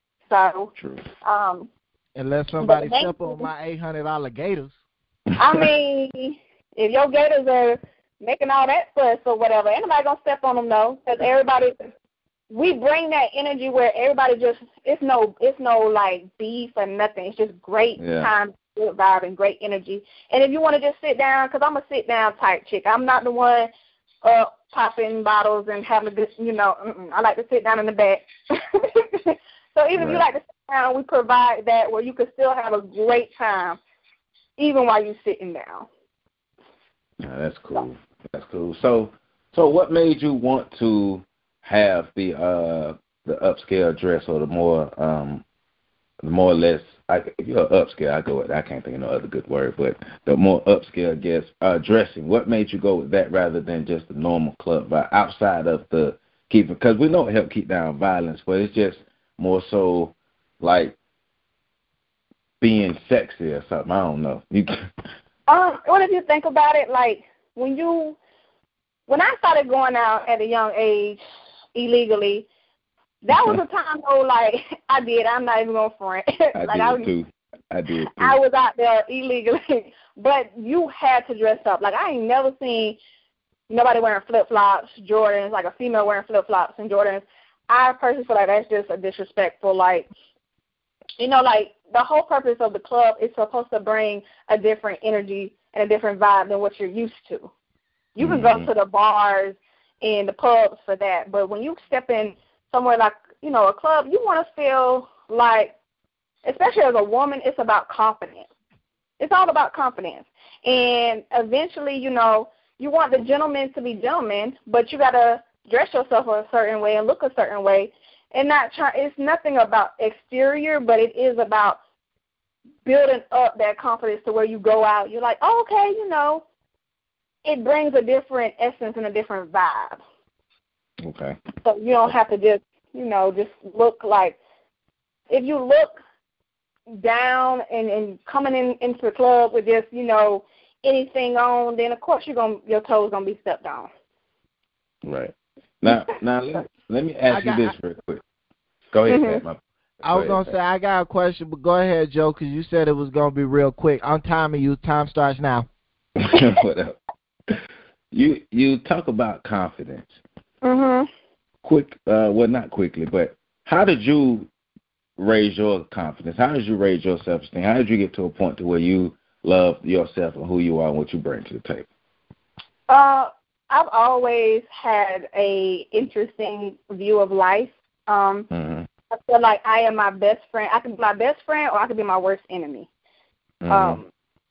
So, True. um, Unless somebody But step on my eight hundred dollar gators. I mean, if your gators are making all that fuss or whatever, ain't nobody gonna step on them though, because everybody, we bring that energy where everybody just, it's no, it's no like beef or nothing. It's just great Yeah. time, good vibe, and great energy. And if you want to just sit down, because I'm a sit down type chick. I'm not the one uh popping bottles and having a good, you know. Mm-mm. I like to sit down in the back. So even if you Right. like to sit down, we provide that where you can still have a great time, even while you're sitting down. Yeah, that's cool. That's cool. So, so what made you want to have the uh the upscale dress or the more um the more or less I, if you're upscale, I go with I can't think of no other good word, but the more upscale guess uh dressing. What made you go with that rather than just the normal club vibe outside of the keeping? Because we know it help keep down violence, but it's just more so like being sexy or something. I don't know. You Um, what if you think about it, like when you, when I started going out at a young age illegally, that was a time though, like I did. I'm not even gonna front. I like did I was, too. I did too. I was out there illegally, but you had to dress up. Like I ain't never seen nobody wearing flip flops, Jordans, like a female wearing flip flops and Jordans. I personally feel like that's just a disrespectful. Like, you know, like the whole purpose of the club is supposed to bring a different energy and a different vibe than what you're used to. You can mm-hmm. go to the bars and the pubs for that, but when you step in somewhere like, you know, a club, you want to feel like, especially as a woman, it's about confidence. It's all about confidence. And eventually, you know, you want the gentlemen to be gentlemen, but you got to dress yourself a certain way and look a certain way. And not try, it's nothing about exterior, but it is about building up that confidence to where you go out. You're like, oh, okay, you know, it brings a different essence and a different vibe. Okay. So you don't have to just, you know, just look like, if you look down and, and coming in into the club with just, you know, anything on, then of course you're gonna your toes gonna be stepped on. Right. Now now let, let me ask got, you this real quick. Go ahead, mm-hmm. Pat. My, go I was ahead, gonna Pat. say I got a question, but go ahead, Joe, because you said it was gonna be real quick. I'm timing you. Time starts now. What up? You you talk about confidence. Mhm. Quick, uh, well, not quickly, but how did you raise your confidence? How did you raise your self-esteem? How did you get to a point to where you love yourself and who you are and what you bring to the table? Uh, I've always had a interesting view of life. Um, mm-hmm. I feel like I am my best friend. I could be my best friend or I could be my worst enemy. Mm-hmm. Um,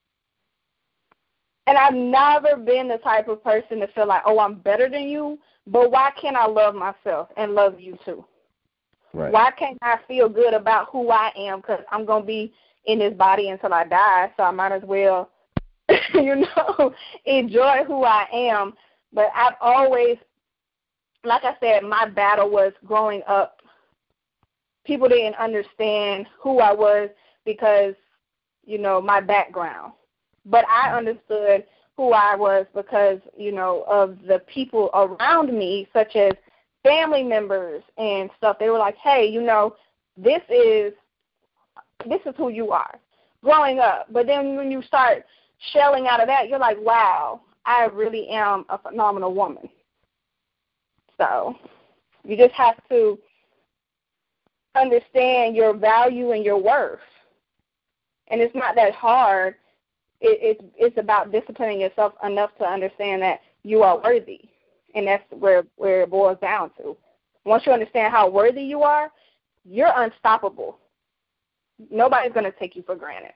and I've never been the type of person to feel like, oh, I'm better than you, but why can't I love myself and love you too? Right. Why can't I feel good about who I am? Because I'm going to be in this body until I die, so I might as well, you know, enjoy who I am. But I've always, like I said, my battle was growing up. People didn't understand who I was because, you know, my background. But I understood who I was because, you know, of the people around me, such as family members and stuff. They were like, hey, you know, this is this is who you are growing up. But then when you start shelling out of that, you're like, wow, I really am a phenomenal woman. So you just have to understand your value and your worth. And it's not that hard. It, it's it's about disciplining yourself enough to understand that you are worthy. And that's where, where it boils down to. Once you understand how worthy you are, you're unstoppable. Nobody's going to take you for granted.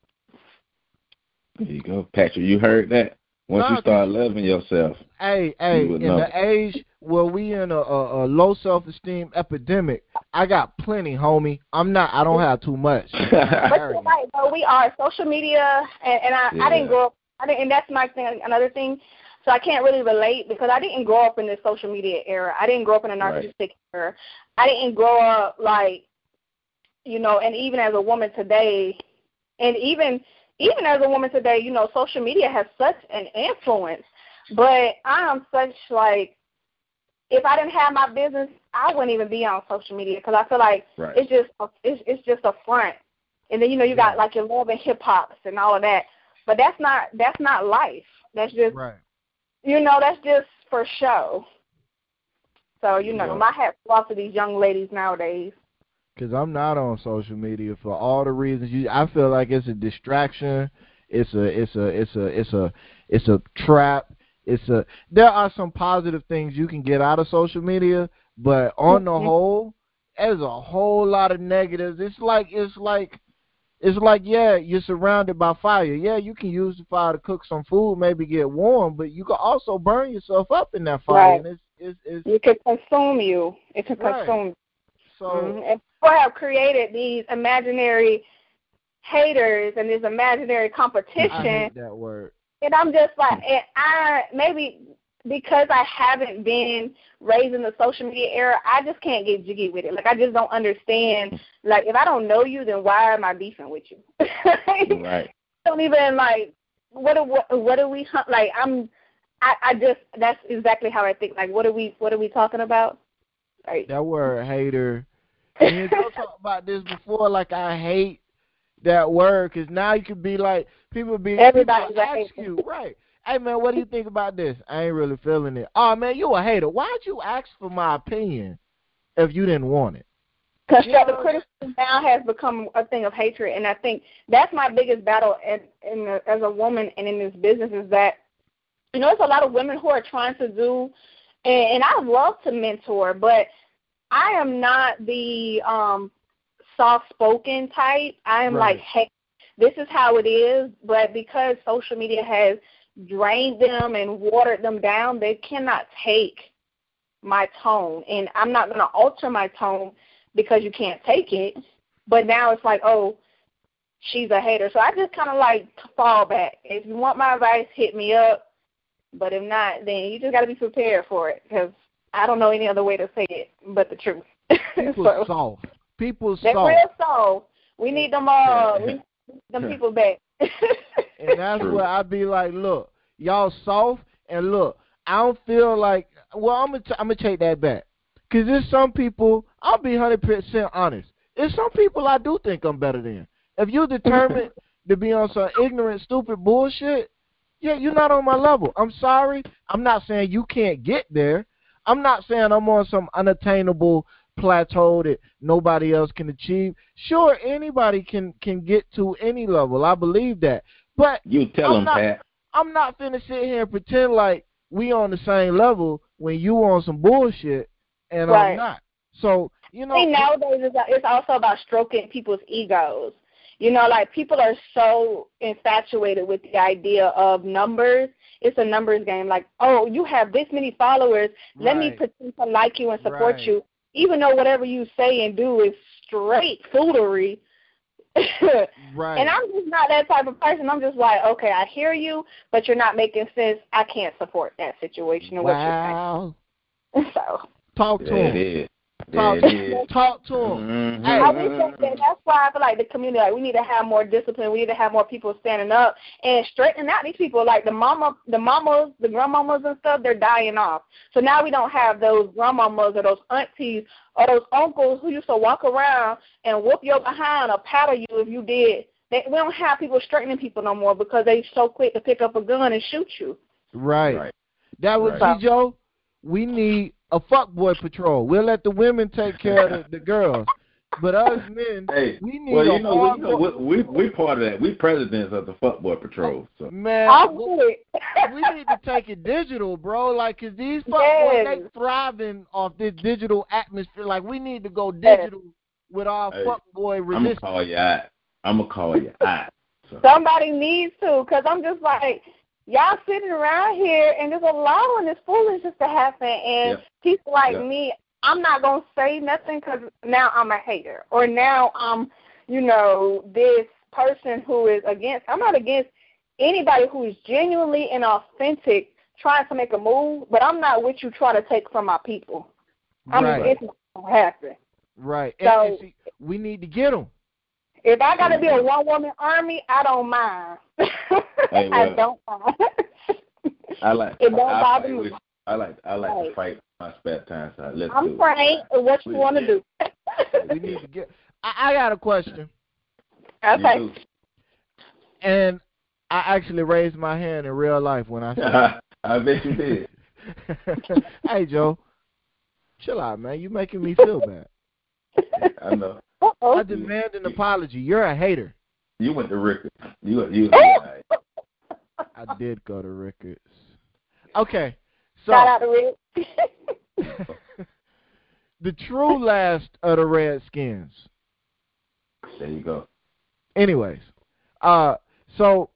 There you go. Patrick, you heard that? Once no, you start loving yourself. Hey, hey, in know. the age where we in a, a, a low self-esteem epidemic, I got plenty, homie. I'm not, I don't have too much. But you're right, though. We are social media, and, and I, yeah. I didn't grow up, I didn't, and that's my thing, another thing. So I can't really relate because I didn't grow up in the social media era. I didn't grow up in a narcissistic right. era. I didn't grow up like, you know, and even as a woman today, and even even as a woman today, you know, social media has such an influence. But I'm such like, if I didn't have my business, I wouldn't even be on social media because I feel like right. it's just a, it's it's just a front. And then you know you got like your love and hip hops and all of that, but that's not that's not life. That's just right. You know, that's just for show. So, you know, yeah. my hat's off to these young ladies nowadays. Because I'm not on social media for all the reasons. You, I feel like it's a distraction. It's a, it's a, it's a, it's a, it's a trap. It's a. There are some positive things you can get out of social media, but on the whole, there's a whole lot of negatives. It's like, it's like. It's like, yeah, you're surrounded by fire. Yeah, you can use the fire to cook some food, maybe get warm, but you can also burn yourself up in that fire. Right. And it's, it's, it's, it can consume you. It can right. consume. So, mm-hmm. And people have created these imaginary haters and this imaginary competition. I hate that word. And I'm just like, and I maybe because I haven't been raised in the social media era, I just can't get jiggy with it. Like, I just don't understand. Like, if I don't know you, then why am I beefing with you? Right. I don't even, like, what do, what, what do we, like, I'm, I, I just, that's exactly how I think. Like, what are we, what are we talking about? Right. That word hater. Me and Joe talked about this before. Like I hate that word because now you could be like people be Everybody's people a ask hater. you right. Hey man, what do you think about this? I ain't really feeling it. Oh man, you a hater. Why'd you ask for my opinion if you didn't want it? Because You know the what I'm criticism now has become a thing of hatred, and I think that's my biggest battle in, in the, as a woman and in this business is that, you know, there's a lot of women who are trying to do, and, and I love to mentor, but I am not the um, soft-spoken type. I am Right. like, hey, this is how it is, but because social media has drained them and watered them down, they cannot take my tone, and I'm not going to alter my tone because you can't take it, but now it's like, oh, she's a hater. So I just kind of like fall back. If you want my advice, hit me up, but if not, then you just got to be prepared for it because I don't know any other way to say it but the truth. People so, soft. People they're soft. real soft. We need them all. We need them people back. And that's True. where I be like, look, y'all soft, and look, I don't feel like, well, I'm going to I'm gonna take that back. Because there's some people, I'll be one hundred percent honest, there's some people I do think I'm better than. If you're determined to be on some ignorant, stupid bullshit, yeah, you're not on my level. I'm sorry. I'm not saying you can't get there. I'm not saying I'm on some unattainable plateau that nobody else can achieve. Sure, anybody can, can get to any level. I believe that. But You tell I'm them, not, Pat. I'm not finna sit here and pretend like we on the same level when you on some bullshit and Right. I'm not. So, you know. I think nowadays it's, it's also about stroking people's egos. You know, like people are so infatuated with the idea of numbers. It's a numbers game. Like, oh, you have this many followers. Let me Right. pretend to like you and support Right. you, even though whatever you say and do is straight foolery. Right. And I'm just not that type of person. I'm just like, okay, I hear you, but you're not making sense. I can't support that situation and Wow. what you're saying. So Talk to There it him. is. Talk, There it is. talk to him. Mhm. Hey, I wish that, that that's why I feel like the community, like we need to have more discipline. We need to have more people standing up and straightening out these people. Like the mama, the mamas, the grandmamas and stuff, they're dying off. So now we don't have those grandmamas or those aunties or those uncles who used to walk around and whoop your behind or paddle you if you did. They, we don't have people straightening people no more because they so quick to pick up a gun and shoot you. Right. Right. That was, Right. see, Joe, we need a fuckboy patrol. We'll let the women take care of the, the girls. But us men, Hey, we need well, a you know, we, you know, hardcore- we, we we part of that. We presidents of the fuckboy patrol. So Man, I'll we, do it. we need to take it digital, bro. Like, cause these fuckboys, Yes. they thriving off this digital atmosphere. Like, we need to go digital with our Hey, fuckboy I'm gonna resistance. call you out. I'm gonna call you out. So. Somebody needs to, because I'm just like, y'all sitting around here and just allowing this foolishness to happen. And Yep. people like Yep. me, I'm not going to say nothing because now I'm a hater. Or now I'm, you know, this person who is against, I'm not against anybody who is genuinely and authentic trying to make a move, but I'm not with you trying to take from my people. I'm Right. it's not going to happen. Right. So- and, and see, we need to get them. If I got to be a one-woman army, I don't mind. Hey, I well, don't mind. I like. It don't I, bother fight me. with, I like. I like Right. to fight in my spare time. So let's do I'm it. praying for what you We- want to do. We need to get. I, I got a question, Okay. You and I actually raised my hand in real life when I do. said, I bet you did. "Hey, Joe, chill out, man. You making me feel bad. I know. Uh-oh. I demand an apology. You're a hater." You went to Ricketts. You you. Right. I did go to Ricketts. Okay, so Shout out to Rick. the true last of the Redskins. There you go. Anyways, uh, so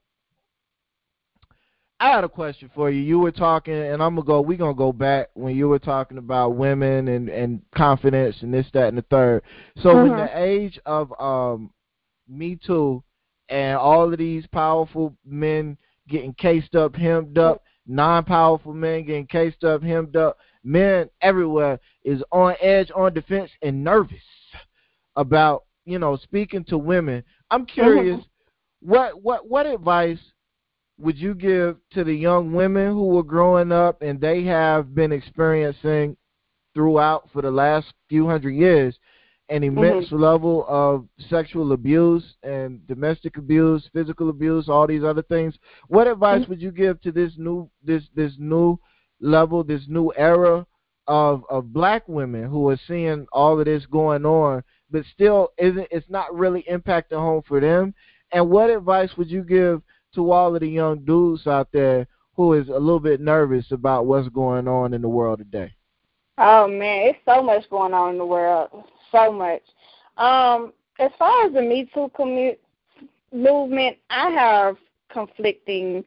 I had a question for you. You were talking, and I'm gonna go. We're gonna go back when you were talking about women and, and confidence and this, that, and the third. So in Mhm. the age of um, Me Too, and all of these powerful men getting cased up, hemmed up, non-powerful men getting cased up, hemmed up, men everywhere is on edge, on defense, and nervous about, you know, speaking to women. I'm curious, what what what advice would you give to the young women who are growing up and they have been experiencing throughout for the last few hundred years an immense Mm-hmm. level of sexual abuse and domestic abuse, physical abuse, all these other things. What advice would you give to this new this this new level, this new era of of black women who are seeing all of this going on, but still isn't it's not really impacting home for them? And what advice would you give to all of the young dudes out there who is a little bit nervous about what's going on in the world today? Oh man, it's so much going on in the world, so much. Um, as far as the Me Too commu- movement, I have conflicting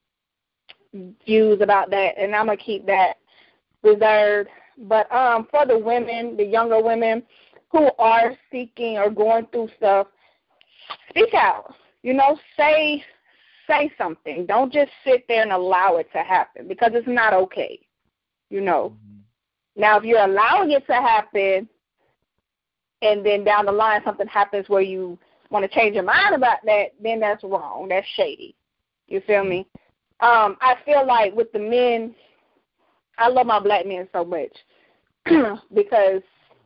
views about that, and I'm gonna keep that reserved. But um, for the women, the younger women who are seeking or going through stuff, speak out. You know, say say something. Don't just sit there and allow it to happen, because it's not okay. You know. Mm-hmm. Now, if you're allowing it to happen, and then down the line something happens where you want to change your mind about that, then that's wrong. That's shady. You feel me? Um, I feel like with the men, I love my black men so much because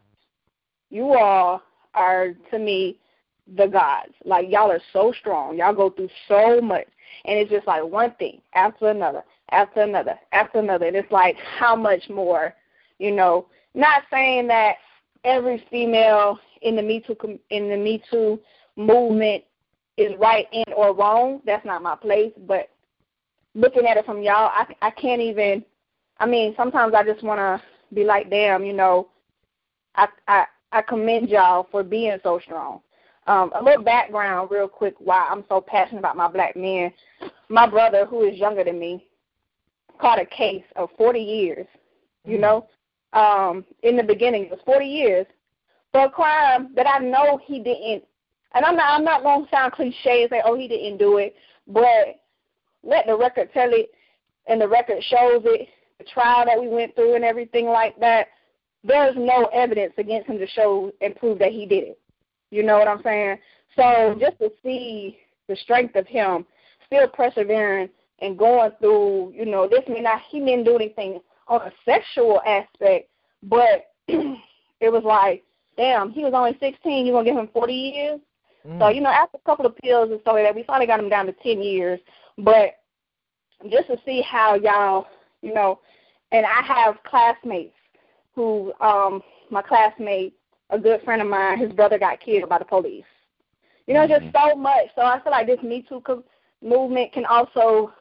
you all are, to me, the gods. Like, y'all are so strong. Y'all go through so much. And it's just like one thing after another, after another, after another. And it's like, how much more? You know, not saying that every female in the Me Too in the Me Too movement is right in or wrong. That's not my place. But looking at it from y'all, I, I can't even. I mean, sometimes I just want to be like, damn, you know, I I, I commend y'all for being so strong. Um, a little background, real quick, why I'm so passionate about my black men. My brother, who is younger than me, caught a case of forty years. You mm. know. Um, in the beginning, it was forty years for a crime that I know he didn't. And I'm not, I'm not going to sound cliche and say, oh, he didn't do it, but let the record tell it, and the record shows it, the trial that we went through and everything like that. There's no evidence against him to show and prove that he did it. You know what I'm saying? So just to see the strength of him still persevering and going through, you know, this may not, he didn't do anything on a sexual aspect, but it was like, damn, he was only sixteen, you're going to give him forty years? Mm. So, you know, after a couple of pills and stuff like that, we finally got him down to ten years. But just to see how y'all, you know, and I have classmates who, um, my classmate, a good friend of mine, his brother got killed by the police. You know, mm-hmm. just so much. So I feel like this Me Too movement can also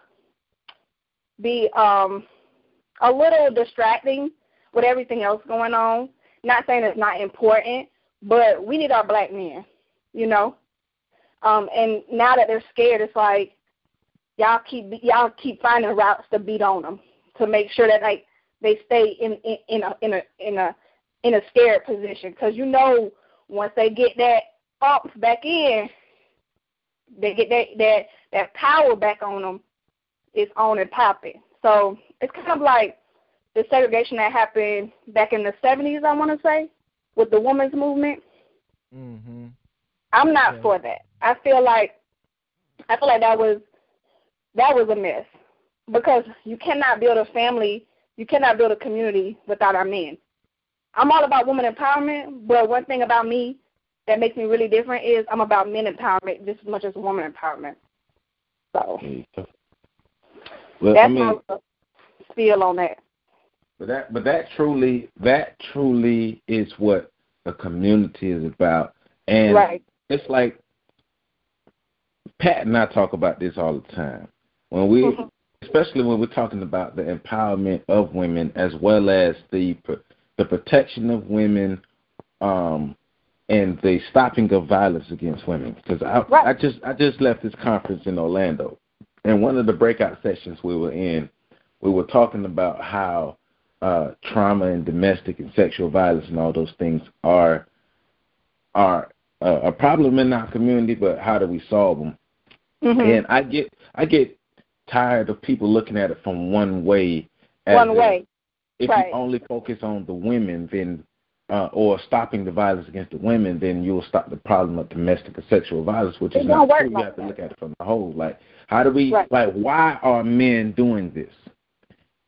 be um, a little distracting with everything else going on. Not saying it's not important, but we need our black men, you know. Um, and now that they're scared, it's like y'all keep y'all keep finding routes to beat on them to make sure that like they stay in in, in a in a in a in a scared position, because you know once they get that up back in, they get that that that power back on them. It's on and popping. So it's kind of like the segregation that happened back in the seventies, I want to say, with the women's movement. Mm-hmm. I'm not yeah. for that. I feel like I feel like that was that was a mess, because you cannot build a family, you cannot build a community without our men. I'm all about women empowerment, but one thing about me that makes me really different is I'm about men empowerment just as much as woman empowerment. So well, that's I mean, my spiel on that. But that, but that truly, that truly is what a community is about. And right. It's like Pat and I talk about this all the time. When we, mm-hmm. especially when we're talking about the empowerment of women, as well as the the protection of women, um, and the stopping of violence against women. Because I, right. I just I just left this conference in Orlando, and one of the breakout sessions we were in, we were talking about how uh, trauma and domestic and sexual violence and all those things are are uh, a problem in our community, but how do we solve them? Mm-hmm. And I get I get tired of people looking at it from one way. As one if, way. If right. you only focus on the women, then uh, or stopping the violence against the women, then you'll stop the problem of domestic and sexual violence, which it is not true. Like you have that. to look at it from the whole. Like, how do we? Right. Like, why are men doing this?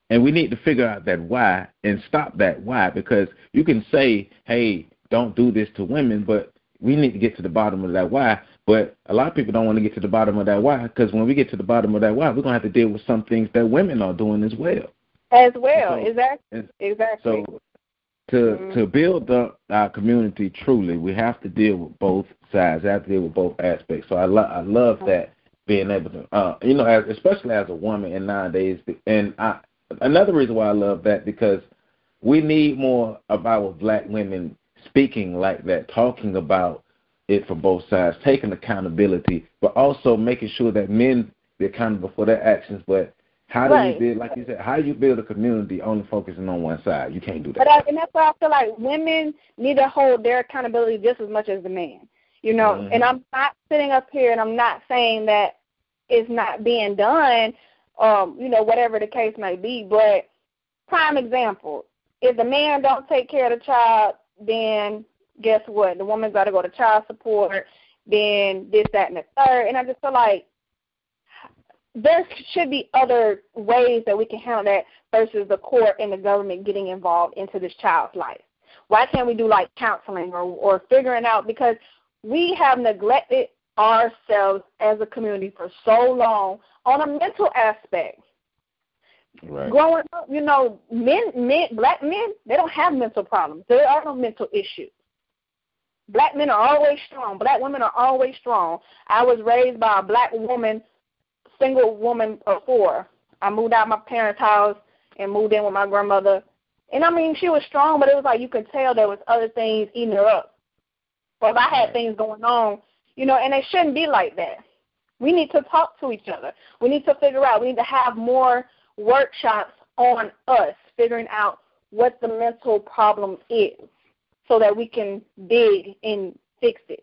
And we need to figure out that why and stop that why, because you can say, hey, don't do this to women, but we need to get to the bottom of that why. But a lot of people don't want to get to the bottom of that why, because when we get to the bottom of that why, we're going to have to deal with some things that women are doing as well. As well, so, exactly. Exactly. So to mm-hmm. to build up our community truly, we have to deal with both sides. We have to deal with both aspects. So I, lo- I love that, being able to, uh, you know, as, especially as a woman and nowadays. And I, another reason why I love that, because we need more of our black women speaking like that, talking about it from both sides, taking accountability, but also making sure that men be accountable for their actions. But how do right. you build, like you said, how do you build a community only focusing on one side? You can't do that. But I, and that's why I feel like women need to hold their accountability just as much as the man. You know, mm-hmm. and I'm not sitting up here and I'm not saying that it's not being done, um, you know, whatever the case may be. But prime example, if the man don't take care of the child, then guess what? The woman's got to go to child support, then this, that, and the third. And I just feel like there should be other ways that we can handle that versus the court and the government getting involved into this child's life. Why can't we do like counseling or, or figuring out, because we have neglected ourselves as a community for so long on a mental aspect. Right. Growing up, you know, men, men, black men, they don't have mental problems. There are no mental issues. Black men are always strong. Black women are always strong. I was raised by a black woman, single woman of four. I moved out of my parents' house and moved in with my grandmother. And, I mean, she was strong, but it was like you could tell there was other things eating her up. Or if I had things going on, you know, and it shouldn't be like that. We need to talk to each other. We need to figure out. We need to have more workshops on us, figuring out what the mental problem is so that we can dig and fix it.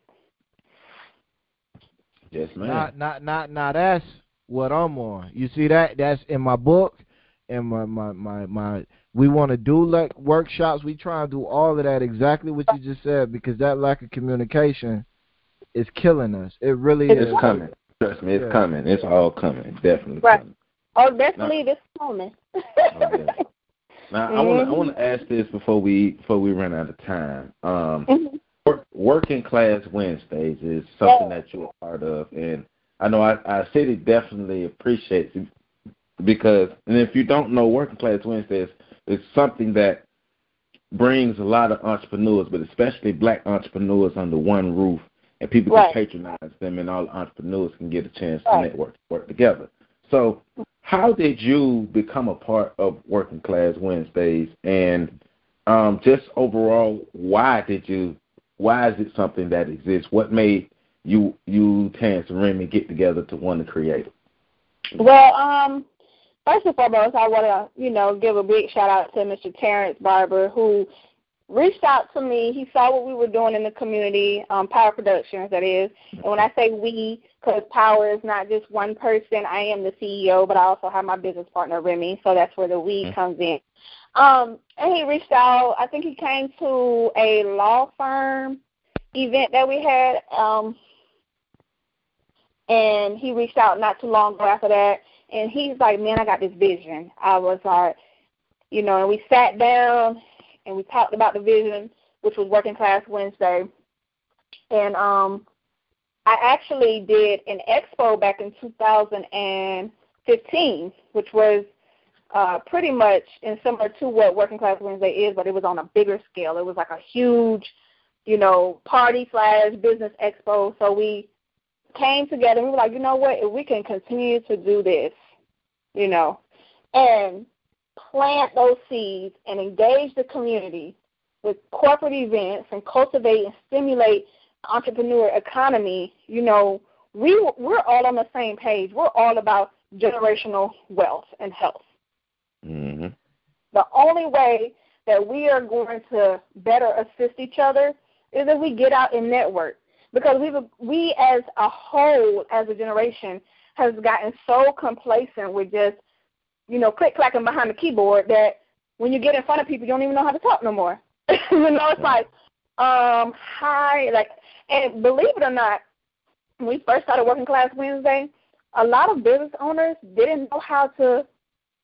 Yes, ma'am. Not, not, not, not. That's what I'm on. You see that? That's in my book, and my, my, my, my. We want to do like workshops. We try and do all of that, exactly what you just said, because that lack of communication is killing us. It really it's is. It's coming. Trust me, it's yeah. coming. It's all coming. Definitely right. coming. Oh, definitely, this coming. oh, yeah. Now, mm-hmm. I want to I want to ask this before we before we run out of time. Um, mm-hmm. work, Working Class Wednesdays is something yeah. that you're a part of, and I know I, our city definitely appreciates it, because, and if you don't know, Working Class Wednesdays is something that brings a lot of entrepreneurs, but especially black entrepreneurs, under one roof, and people right. can patronize them, and all the entrepreneurs can get a chance right. to network, work together. So how did you become a part of Working Class Wednesdays, and um, just overall, why did you, why is it something that exists? What made you, you, Terrence and Remy get together to want to create it? Well, um, first and foremost, I want to, you know, give a big shout out to Mister Terrence Barber, who reached out to me. He saw what we were doing in the community, um, Power Productions, that is. And when I say we, because Power is not just one person. I am the C E O, but I also have my business partner, Remy, so that's where the we mm-hmm. comes in. Um, and he reached out. I think he came to a law firm event that we had, um, and he reached out not too long ago after that. And he's like, man, I got this vision. I was like, you know, and we sat down and we talked about the vision, which was Working Class Wednesday. And um, I actually did an expo back in two thousand fifteen, which was uh, pretty much in similar to what Working Class Wednesday is, but it was on a bigger scale. It was like a huge, you know, party slash business expo. So we came together and we were like, you know what, if we can continue to do this, you know, and plant those seeds and engage the community with corporate events and cultivate and stimulate the entrepreneur economy, you know, we, we're all on the same page. We're all about generational wealth and health. Mm-hmm. The only way that we are going to better assist each other is if we get out and network. Because we we as a whole, as a generation, has gotten so complacent with just, you know, click-clacking behind the keyboard that when you get in front of people, you don't even know how to talk no more. you know, it's like, um, hi, like, and believe it or not, when we first started Working Class Wednesday, a lot of business owners didn't know how to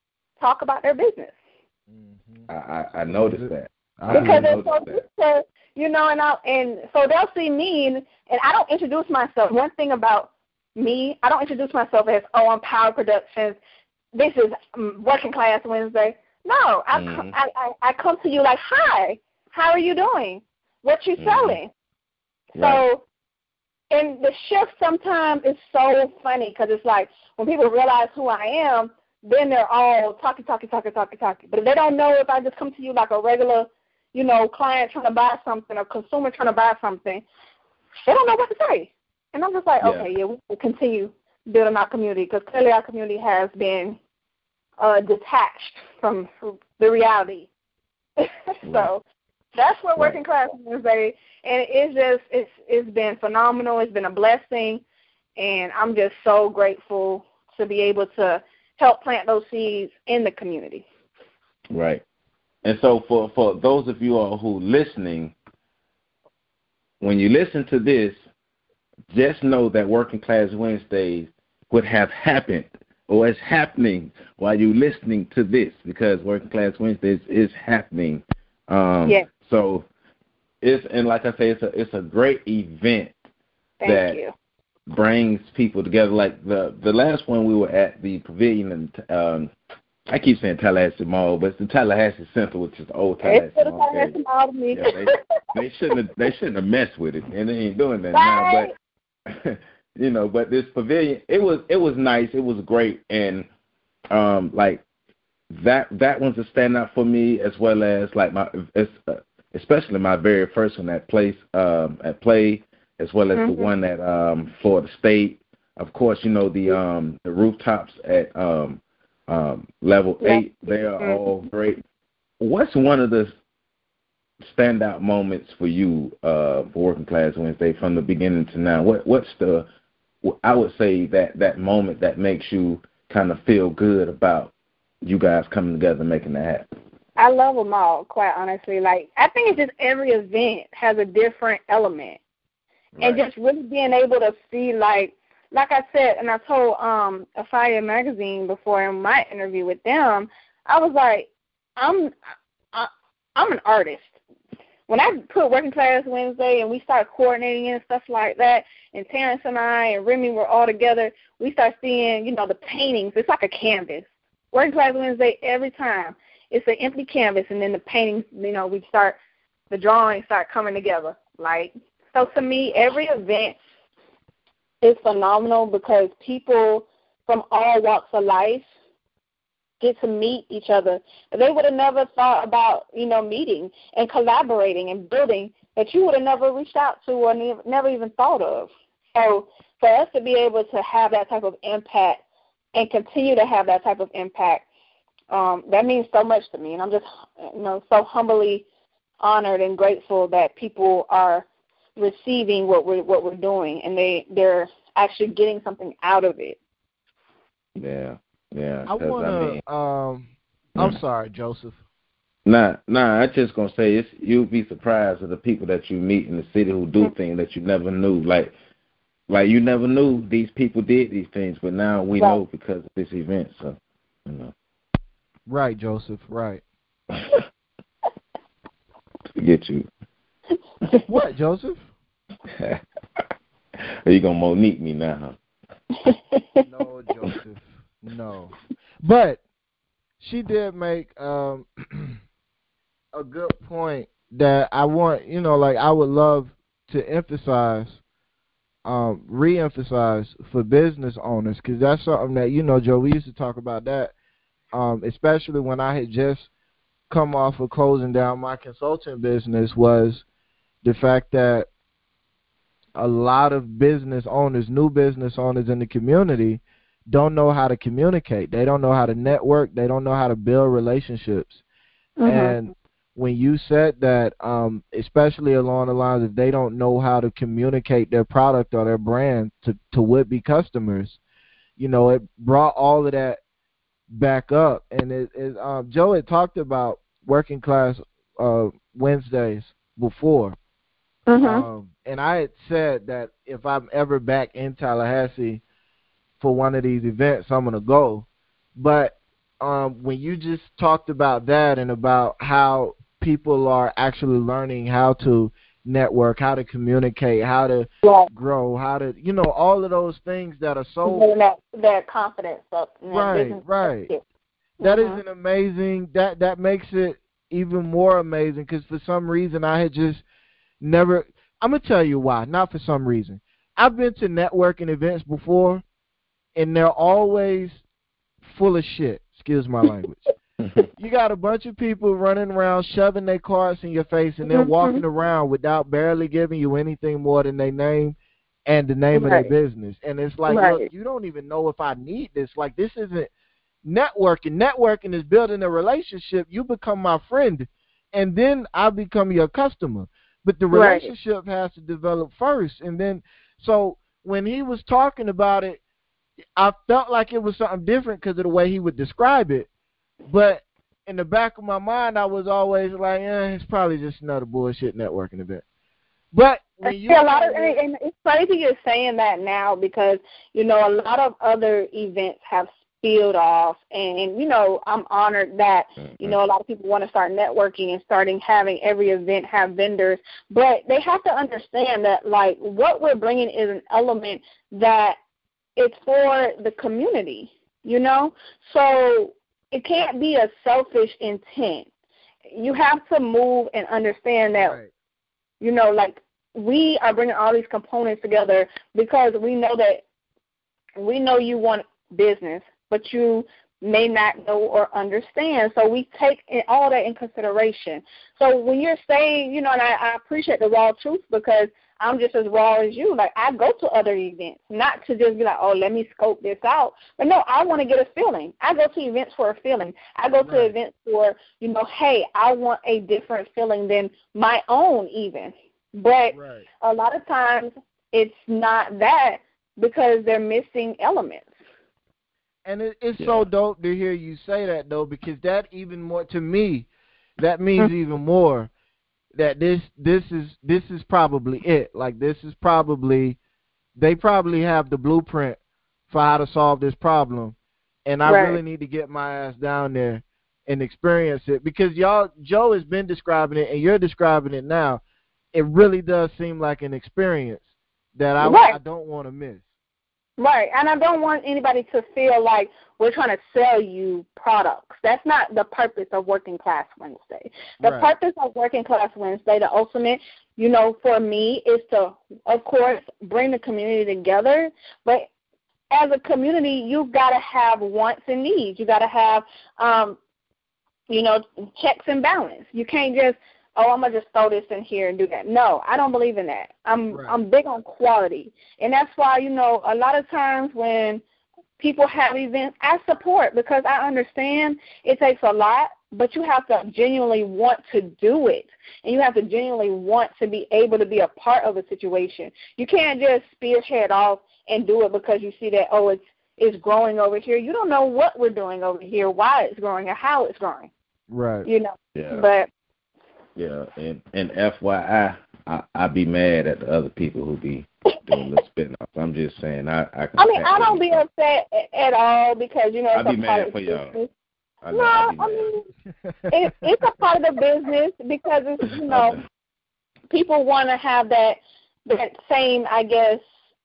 talk about their business. Mm-hmm. I, I, I noticed that. I Because I it's so used to, you know, and I, and so they'll see me, and, and I don't introduce myself. One thing about me, I don't introduce myself as, oh, I'm Power Productions. This is um, Working Class Wednesday. No, I, mm-hmm. I, I, I come to you like, hi, how are you doing? What you mm-hmm. selling? Right. So, and the shift sometimes is so funny because it's like when people realize who I am, then they're all talking, talking, talking, talking, talking. But if they don't know, if I just come to you like a regular, you know, client trying to buy something or consumer trying to buy something, they don't know what to say. And I'm just like, yeah. okay, yeah, we will continue building our community because clearly our community has been uh, detached from the reality. so right. that's what right. Working Class Wednesday, and it's just, it's it's been phenomenal. It's been a blessing, and I'm just so grateful to be able to help plant those seeds in the community. Right. And so for, for those of you all who are listening, when you listen to this, just know that Working Class Wednesdays would have happened or is happening while you're listening to this, because Working Class Wednesdays is happening. Um, yes. So it's, and like I say, it's a, it's a great event Thank that you. brings people together. Like the, the last one we were at, the Pavilion, and um, I keep saying Tallahassee Mall, but it's the Tallahassee Center, which is the old Tallahassee it's Mall. Tallahassee Mall to me. Yeah, they, they shouldn't have, they shouldn't have messed with it, and they ain't doing that right. now. But you know, but this pavilion, it was it was nice, it was great, and um, like that that one's a standout for me, as well as like my, especially my very first one at place um, at Play, as well as mm-hmm. the one at um, Florida State. Of course, you know the um, the rooftops at um, um, level yeah. eight. They are mm-hmm. all great. What's one of the standout moments for you uh, for Working Class Wednesday from the beginning to now? What what's the I would say that that moment that makes you kind of feel good about you guys coming together and making that happen? I love them all, quite honestly. Like, I think it's just every event has a different element. Right. And just really being able to see, like, like I said, and I told um, Afia Magazine before in my interview with them, I was like, I'm, I, I'm an artist. When I put Working Class Wednesday and we started coordinating and stuff like that, and Terrence and I and Remy were all together, we start seeing, you know, the paintings. It's like a canvas. Working Class Wednesday, every time, it's an empty canvas, and then the paintings, you know, we start, the drawings start coming together. Like, so to me, every event is phenomenal because people from all walks of life get to meet each other. But they would have never thought about, you know, meeting and collaborating and building that you would have never reached out to or ne- never even thought of. So for us to be able to have that type of impact and continue to have that type of impact, um, that means so much to me. And I'm just, you know, so humbly honored and grateful that people are receiving what we're what we're doing, and they they're actually getting something out of it. Yeah, yeah. I want to. I mean, um, I'm sorry, Joseph. Nah, nah. I just gonna say it's you'll be surprised at the people that you meet in the city who do mm-hmm. things that you never knew. Like, like you never knew these people did these things, but now we right. know because of this event. So, you know. Right, Joseph. Right. Forget you. What, Joseph? Are you gonna Monique me now? Huh? No, Joseph. No. But she did make um, a good point that I want, you know, like I would love to emphasize, um, re-emphasize for business owners, because that's something that, you know, Joe, we used to talk about that, um, especially when I had just come off of closing down my consulting business, was the fact that a lot of business owners, new business owners in the community, don't know how to communicate. They don't know how to network. They don't know how to build relationships. Mm-hmm. And when you said that, um, especially along the lines of they don't know how to communicate their product or their brand to, to would-be customers, you know, it brought all of that back up. And it, it, um, Joe had talked about Working Class uh, Wednesdays before. Mm-hmm. Um, and I had said that if I'm ever back in Tallahassee for one of these events, I'm going to go. But um, when you just talked about that and about how people are actually learning how to network, how to communicate, how to right. grow, how to, you know, all of those things that are so Building that, that confidence up. And that right, business right. skills. That is Mhm. an amazing. That that makes it even more amazing because for some reason I had just never. I'm gonna tell you why. Not for some reason. I've been to networking events before, and they're always full of shit. Excuse my language. You got a bunch of people running around shoving their cards in your face and then Mhm. walking around without barely giving you anything more than their name and the name Right. of their business. And it's like, Right. look, you don't even know if I need this. Like, this isn't networking. Networking is building a relationship. You become my friend, and then I become your customer. But the Right. relationship has to develop first. And then, so when he was talking about it, I felt like it was something different because of the way he would describe it. But in the back of my mind, I was always like, eh, it's probably just another bullshit networking event. But when you See, a lot of, and and it's crazy you're saying that now because, you know, a lot of other events have spilled off, and, you know, I'm honored that, you know, a lot of people want to start networking and starting having every event have vendors, but they have to understand that, like, what we're bringing is an element that it's for the community, you know? So it can't be a selfish intent. You have to move and understand that, right. you know, like, we are bringing all these components together because we know that we know you want business, but you may not know or understand. So we take all that in consideration. So when you're saying, you know, and I, I appreciate the raw truth because I'm just as raw as you. Like, I go to other events, not to just be like, oh, let me scope this out. But, no, I want to get a feeling. I go to events for a feeling. I go to Right. events for, you know, hey, I want a different feeling than my own even. But Right. a lot of times it's not that because they're missing elements. And it, it's Yeah. so dope to hear you say that, though, because that even more, to me, that means even more that this this is this is probably it. Like, this is probably, they probably have the blueprint for how to solve this problem. And I Right. really need to get my ass down there and experience it because y'all, Joe has been describing it and you're describing it now. It really does seem like an experience that I, Right. I don't want to miss. Right, and I don't want anybody to feel like we're trying to sell you products. That's not the purpose of Working Class Wednesday. The Right. purpose of Working Class Wednesday, the ultimate, you know, for me is to, of course, bring the community together, but as a community, you've got to have wants and needs. You got to have, um, you know, checks and balance. You can't just, oh, I'm gonna just throw this in here and do that. No, I don't believe in that. I'm Right. I'm big on quality, and that's why, you know, a lot of times when people have events, I support because I understand it takes a lot, but you have to genuinely want to do it, and you have to genuinely want to be able to be a part of a situation. You can't just spearhead off and do it because you see that, oh, it's it's growing over here. You don't know what we're doing over here, why it's growing, or how it's growing. Right. You know, Yeah. but. Yeah, and, and F Y I, I, I be mad at the other people who be doing the spin-offs. I'm just saying, I I, can I mean, I don't be upset at all because, you know, it's I be a part mad of for the y'all. business. I know, No, I be I mad. mean, it, it's a part of the business because, it's, you know, people want to have that that same, I guess,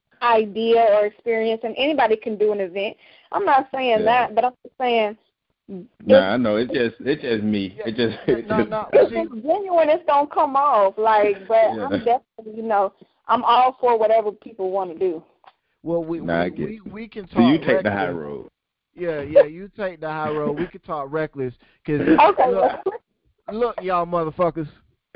idea or experience, and anybody can do an event. I'm not saying Yeah. that, but I'm just saying. Nah, I know. It's just it's just me. Yeah. It just it No, just, no. If See, it's genuine, it's going to come off. Like, but Yeah. I'm definitely, you know, I'm all for whatever people want to do. well, we Nah, I we, get we, we can talk So you take the reckless. high road. Yeah, yeah, you take the high road. We can talk reckless. Cause Okay. look, look, y'all motherfuckers.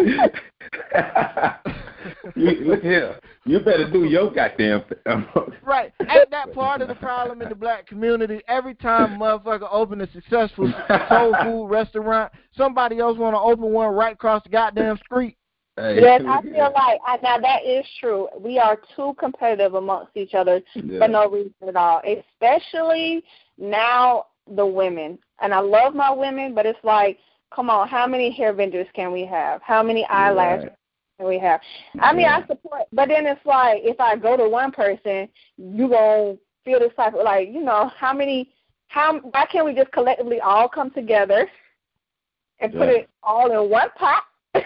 you, look here. You better do your goddamn thing. Right. Ain't that part of the problem in the black community? Every time a motherfucker open a successful soul food restaurant, somebody else want to open one right across the goddamn street. Hey, Yes, look I at feel that. like I, now that is true. We are too competitive amongst each other Yeah. for no reason at all. Especially now the women, and I love my women, but it's like, come on, how many hair vendors can we have? How many eyelashes Right. can we have? I mean, Yeah. I support, but then it's like if I go to one person, you gonna feel this type of like, you know, how many how why can't we just collectively all come together and put Yeah. it all in one pot,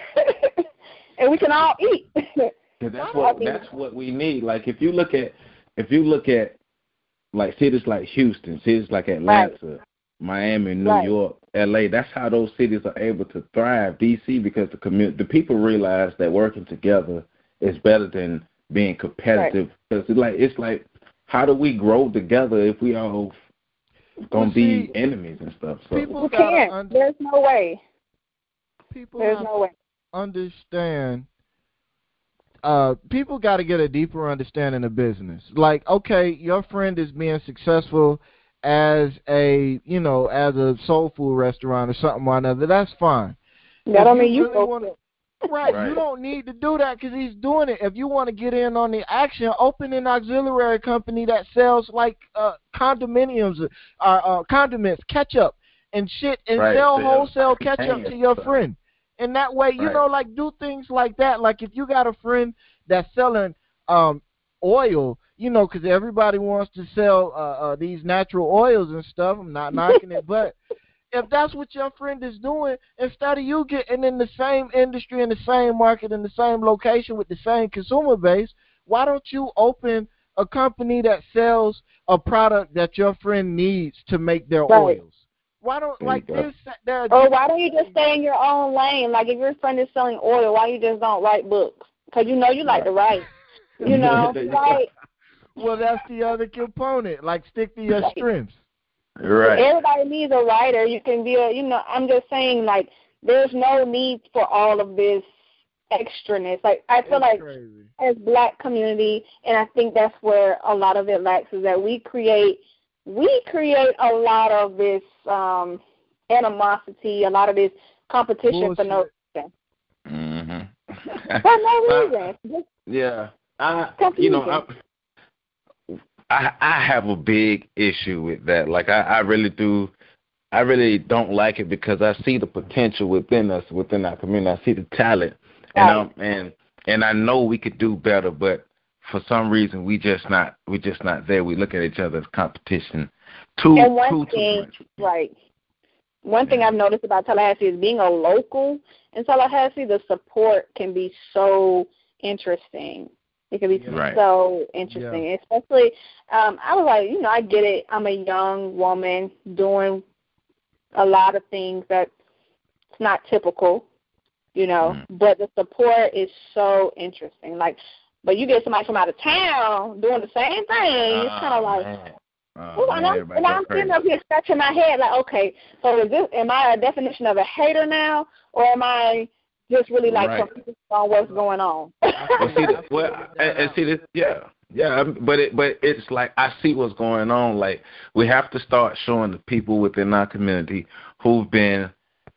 and we can all eat? 'Cause that's what that's what we need. Like if you look at if you look at like cities like Houston, cities like Atlanta, Right. Miami, New Right. York, L A. That's how those cities are able to thrive. D C because the community, the people realize that working together is better than being competitive. Because it's like it's like how do we grow together if we all gonna Well, be see, enemies and stuff? So people We gotta can't. under, There's no way. people There's have no way. to understand. Uh, people got to get a deeper understanding of business. Like, okay, your friend is being successful as a, you know, as a soul food restaurant or something or another. That's fine. That If don't you mean you really go wanna- for it. Right, Right. you don't need to do that because he's doing it. If you want to get in on the action, open an auxiliary company that sells like uh, condominiums, uh, uh, condiments, ketchup, and shit, and Right, sell sell wholesale ketchup containers, to your so. friend. And that way, you Right. know, like do things like that. Like if you got a friend that's selling um, oil, you know, because everybody wants to sell uh, uh, these natural oils and stuff. I'm not knocking it, but if that's what your friend is doing, instead of you getting in the same industry, in the same market, in the same location with the same consumer base, why don't you open a company that sells a product that your friend needs to make their Right. oils? Why don't, There you like go. this, there are Or why don't you just stay in your own lane? Like if your friend is selling oil, why you just don't write books? Because you know you like to write. You know, There you go. right? Well, that's the other component. Like, stick to your Right. strengths. Right. Everybody needs a writer. You can be a, you know, I'm just saying, like, there's no need for all of this extraness. Like, I feel It's like crazy. as black community, and I think that's where a lot of it lacks, is that we create, we create a lot of this um, animosity, a lot of this competition for no reason. Mm-hmm. For no reason. Just Yeah, I confusion. you know I, I I have a big issue with that. Like I, I really do. I really don't like it because I see the potential within us, within our community. I see the talent, and Right. um and and I know we could do better, but for some reason we just not we just not there. We look at each other as competition too And one too too thing, much. right. One thing Yeah. I've noticed about Tallahassee is being a local in Tallahassee, the support can be so interesting. It can be Right. so interesting, especially, um, I was like, you know, I get it. I'm a young woman doing a lot of things that's not typical, you know, Mm. but the support is so interesting. Like, but you get somebody from out of town doing the same thing, it's kind of Oh, like, man. Oh, Ooh, man, and I'm, everybody and go I'm crazy. sitting up here scratching my head like, okay, so is this, am I a definition of a hater now, or am I just really like Right. confused on what's going on? Well, see, the, well, and, and see this, yeah, yeah, um, but it, but it's like I see what's going on. Like we have to start showing the people within our community who've been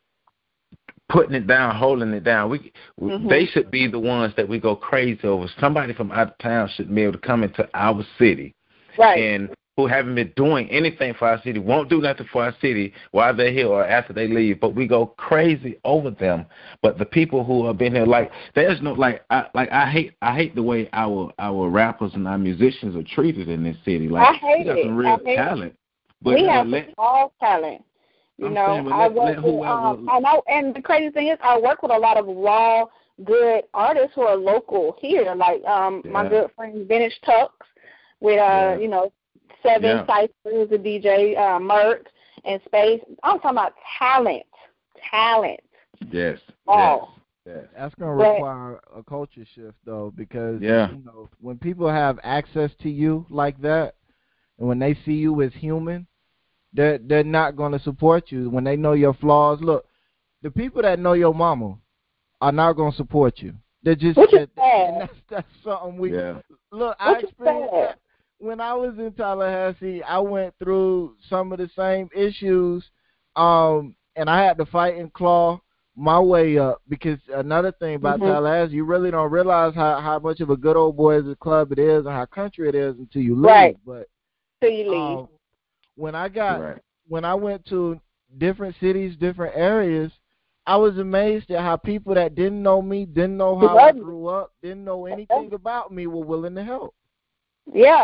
putting it down, holding it down. We, Mhm. they should be the ones that we go crazy over. Somebody from out of town should be able to come into our city, Right. and who haven't been doing anything for our city, won't do nothing for our city while they're here or after they leave, but we go crazy over them. But the people who have been here, like, there's no, like, I, like I hate, I hate the way our our rappers and our musicians are treated in this city. Like, I hate we got it. some I real hate talent. But, we but have let, all talent. You I'm know, saying, but I let, work let with, whoever, um, I know, and the crazy thing is, I work with a lot of raw, good artists who are local here. Like um, my Yeah. good friend Vintage Tux, with uh, Yeah. you know, Seven Yeah. Cyphers, the D J, uh, Merck, and Space. I'm talking about talent, talent. yes, Oh. yes, yes. That's going to But- require a culture shift, though, because, Yeah. you know, when people have access to you like that, and when they see you as human, they're, they're not going to support you. When they know your flaws, look, the people that know your mama are not going to support you. They're just, Which is they're- sad. and that's, that's something we, Yeah. look, I Which is experienced sad. that. When I was in Tallahassee, I went through some of the same issues, um, and I had to fight and claw my way up, because another thing about Mhm. Tallahassee, you really don't realize how, how much of a good old boys club it is and how country it is until you leave. Right. But Till you leave. um, when I got Right. when I went to different cities, different areas, I was amazed at how people that didn't know me, didn't know how I Love me. grew up, didn't know anything about me, were willing to help. Yeah.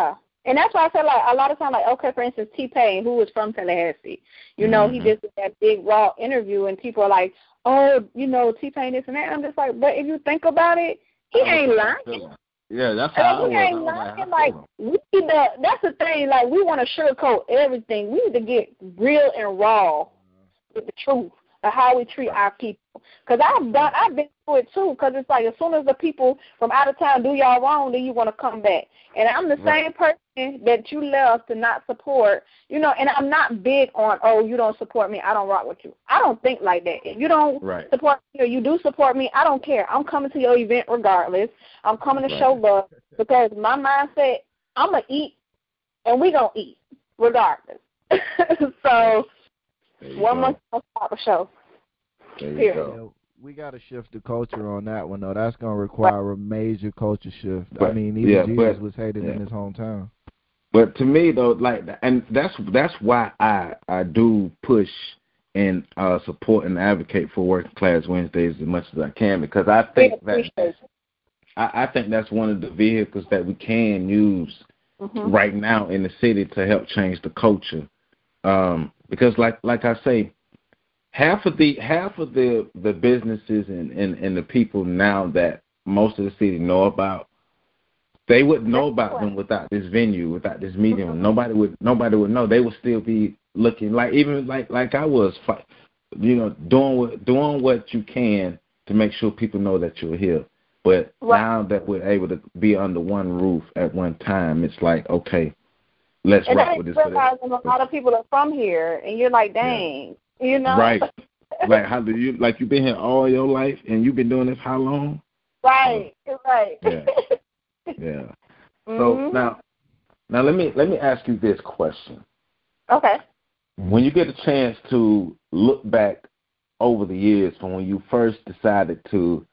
And that's why I said, like, a lot of times, like, okay, for instance, T-Pain, who was from Tallahassee, you know, mm-hmm. he just did that big, raw interview, and people are like, oh, you know, T-Pain this and that. And I'm just like, but if you think about it, he ain't lying. Yeah, that's Like, how he I ain't was. I was lying. like, Like, we need to, that's the thing, like, we want to sugarcoat everything. We need to get real and raw with the truth of how we treat our people. Because I've done, I've been through it too. Because it's like as soon as the people from out of town do y'all wrong, then you want to come back. And I'm the right. same person that you left to not support. You know, and I'm not big on, oh, you don't support me, I don't rock with you. I don't think like that. If you don't right. support me or you do support me, I don't care. I'm coming to your event regardless. I'm coming to right. show love because my mindset, I'm going to eat and we going to eat regardless. So one month I'll stop a show. There you Period. go. We got to shift the culture on that one, though. That's going to require a major culture shift. But, I mean, even yeah, Jesus but, was hated yeah. in his hometown. But to me, though, like, and that's that's why I I do push and uh, support and advocate for Working Class Wednesdays as much as I can, because I think that I, I think that's one of the vehicles that we can use mm-hmm. right now in the city to help change the culture. Um, because, like like I say, half of the half of the, the businesses and, and, and the people now that most of the city know about, they wouldn't know about them without this venue, without this medium. Mm-hmm. Nobody would nobody would know. They would still be looking like even like like I was, you know, doing what doing what you can to make sure people know that you're here. But right. now that we're able to be under one roof at one time, it's like, okay, let's and rock with this. Realizing a lot of people are from here, and you're like, dang, yeah. you know, right? Like how do you like you've been here all your life, and you've been doing this how long? Right, uh, right. Yeah. Yeah. Mm-hmm. So now, now let me let me ask you this question. Okay. When you get a chance to look back over the years from when you first decided to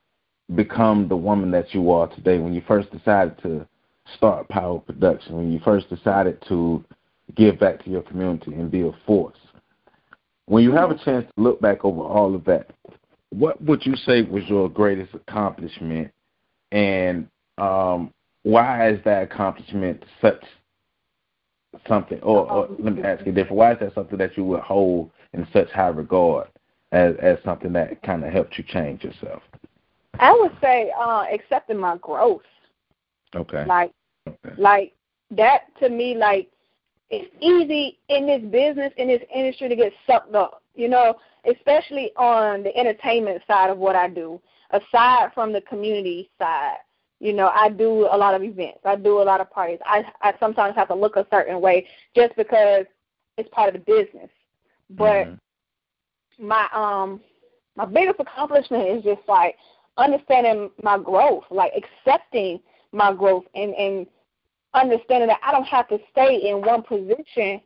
become the woman that you are today, when you first decided to start Power Production, when you first decided to give back to your community and be a force, when you have a chance to look back over all of that, what would you say was your greatest accomplishment, and Um, why is that accomplishment such something, or, or let me ask you different, why is that something that you would hold in such high regard as, as something that kind of helped you change yourself? I would say uh, accepting my growth. Okay. Like, okay. like that to me, like, it's easy in this business, in this industry to get sucked up, you know, especially on the entertainment side of what I do, aside from the community side. You know, I do a lot of events. I do a lot of parties. I, I sometimes have to look a certain way just because it's part of the business. But mm-hmm. my um my biggest accomplishment is just like understanding my growth, like accepting my growth and, and understanding that I don't have to stay in one position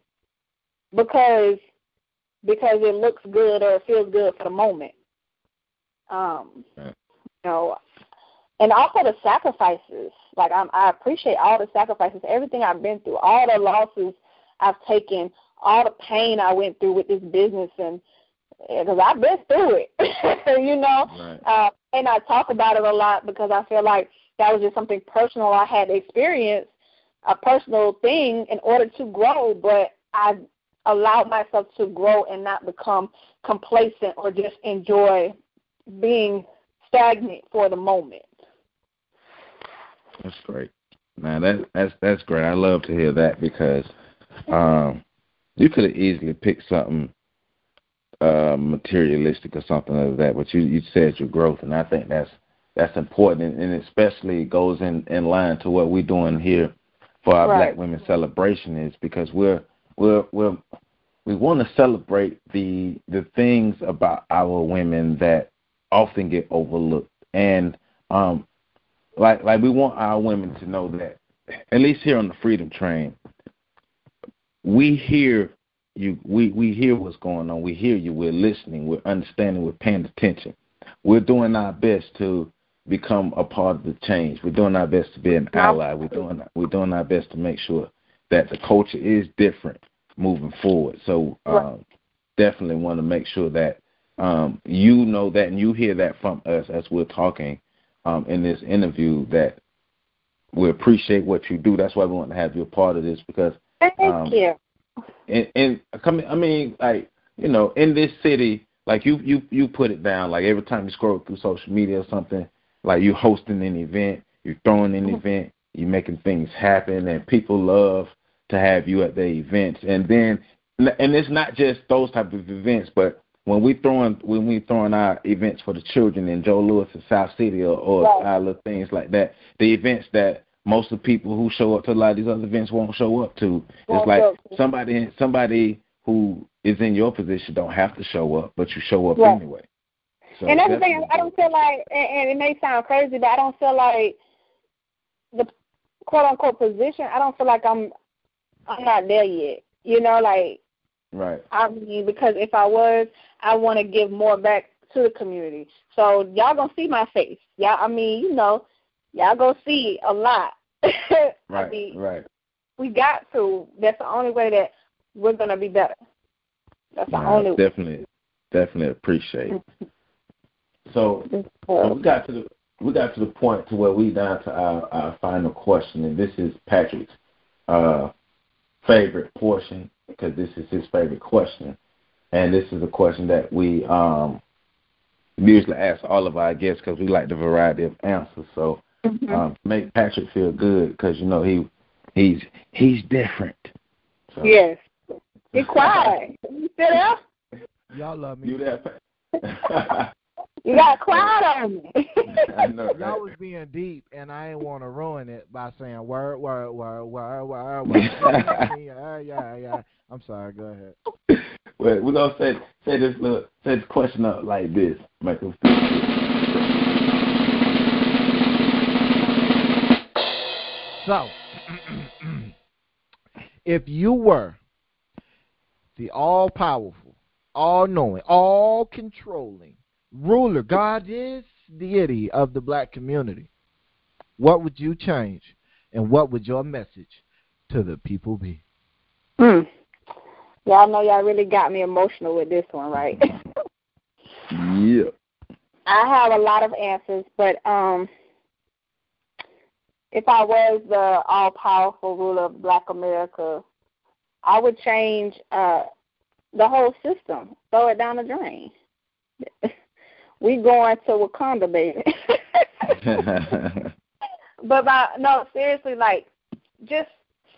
because because it looks good or it feels good for the moment. Um, right. You know. And also the sacrifices. Like, I'm, I appreciate all the sacrifices, everything I've been through, all the losses I've taken, all the pain I went through with this business, and because I've been through it, you know. Right. Uh, and I talk about it a lot because I feel like that was just something personal I had experienced, a personal thing in order to grow, but I allowed myself to grow and not become complacent or just enjoy being stagnant for the moment. That's great. Man, that, that's that's great. I love to hear that because um, you could have easily picked something uh, materialistic or something like that, but you, you said your growth, and I think that's that's important, and, and especially goes in, in line to what we're doing here for our right. Black Women Celebration is because we're we're we're we want to celebrate the the things about our women that often get overlooked, and um, like like we want our women to know that, at least here on the Freedom Train, we hear you. We, we hear what's going on. We hear you. We're listening. We're understanding. We're paying attention. We're doing our best to become a part of the change. We're doing our best to be an ally. We're doing we're doing our best to make sure that the culture is different moving forward. So um, definitely want to make sure that um, you know that and you hear that from us as we're talking um, in this interview, that we appreciate what you do. That's why we want to have you a part of this because Thank um, you. And, and I mean, like you know, in this city, like you you you put it down. Like every time you scroll through social media or something, like you hosting an event, you're throwing an event, you're making things happen, and people love to have you at their events. And then, and it's not just those type of events, but when we throwing when we throwing our events for the children in Joe Louis and South City or, or Right. our little things like that, the events that most of the people who show up to a lot of these other events won't show up to. It's Won't like show up to. somebody somebody who is in your position don't have to show up, but you show up Right. anyway. So And that's the thing. definitely I don't feel like, and, and it may sound crazy, but I don't feel like the quote unquote position. I don't feel like I'm I'm not there yet. You know, like right. I mean, because if I was, I want to give more back to the community. So y'all gonna see my face. Y'all, I mean, you know, y'all gonna see a lot. Right. I mean, right. we got to. That's the only way that we're gonna be better. That's the Yeah, only way. definitely, definitely appreciate it. So, so we got to the we got to the point to where we down to our, our final question, and this is Patrick's uh, favorite portion because this is his favorite question, and this is a question that we um, usually ask all of our guests because we like the variety of answers. So, Mm-hmm. um, make Patrick feel good because you know he he's he's different. So. Yes. Be quiet. You still there? Y'all love me. You there? You got quiet on me. I know. Y'all Right? was being deep, and I didn't want to ruin it by saying word, word, word, word, word, word. yeah, yeah, yeah. I'm sorry. Go ahead. Well, we're gonna say say this little say this question up like this, Michael. So, if you were the all-powerful, all-knowing, all-controlling ruler, God is deity of the black community, what would you change, and what would your message to the people be? Hmm. Y'all know y'all really got me emotional with this one, right? Yeah. I have a lot of answers, but um, if I was the all-powerful ruler of Black America, I would change uh, the whole system, throw it down the drain. We going to Wakanda, baby. But by, no, seriously, like, just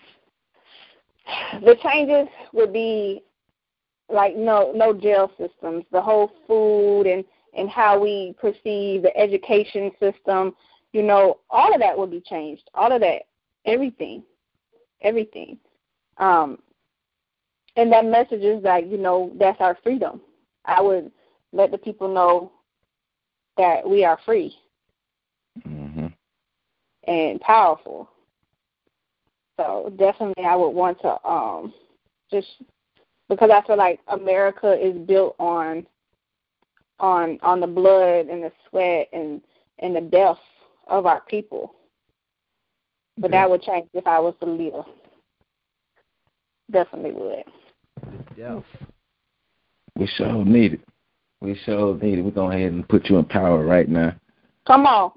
the changes would be like no no jail systems, the whole food and, and how we perceive the education system, you know, all of that would be changed. All of that, everything, everything. Um, and that message is like, you know, that's our freedom. I would let the people know that we are free mm-hmm. and powerful. So definitely I would want to um, just, because I feel like America is built on on on the blood and the sweat and, and the death of our people. But yeah. that would change if I was the leader. Definitely would. The death. We sure need it. We sure need it. We're going ahead and put you in power right now. Come on.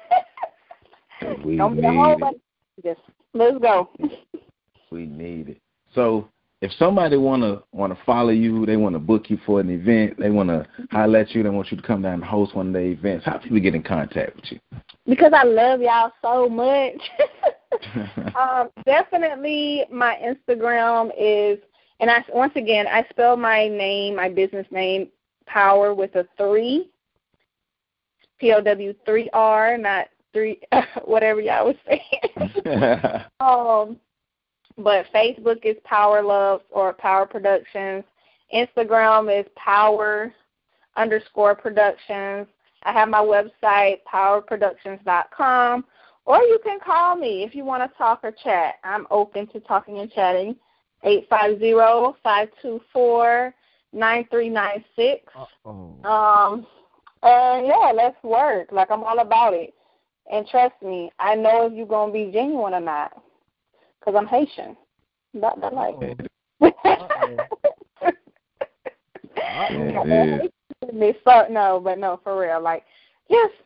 We Don't be need a whole it. bunch. Just let's go. We need it. So if somebody wanna wanna follow you, they wanna book you for an event, they wanna holler at you, they want you to come down and host one of their events, how do people get in contact with you? Because I love y'all so much. um, definitely my Instagram is, and I once again, I spell my name, my business name, Power with a three, P O W three R, not three, whatever y'all was saying. um, but Facebook is Power Love or Power Productions. Instagram is Power underscore Productions. I have my website, power productions dot com, or you can call me if you want to talk or chat. I'm open to talking and chatting, eight five zero, five two four, nine three nine six. Uh-oh. Um, and, yeah, let's work. Like, I'm all about it. And trust me, I know if you're going to be genuine or not, because I'm Haitian. Not that like it. Uh-oh. Uh-oh. Yeah, So, no, but no, for real. Like, just,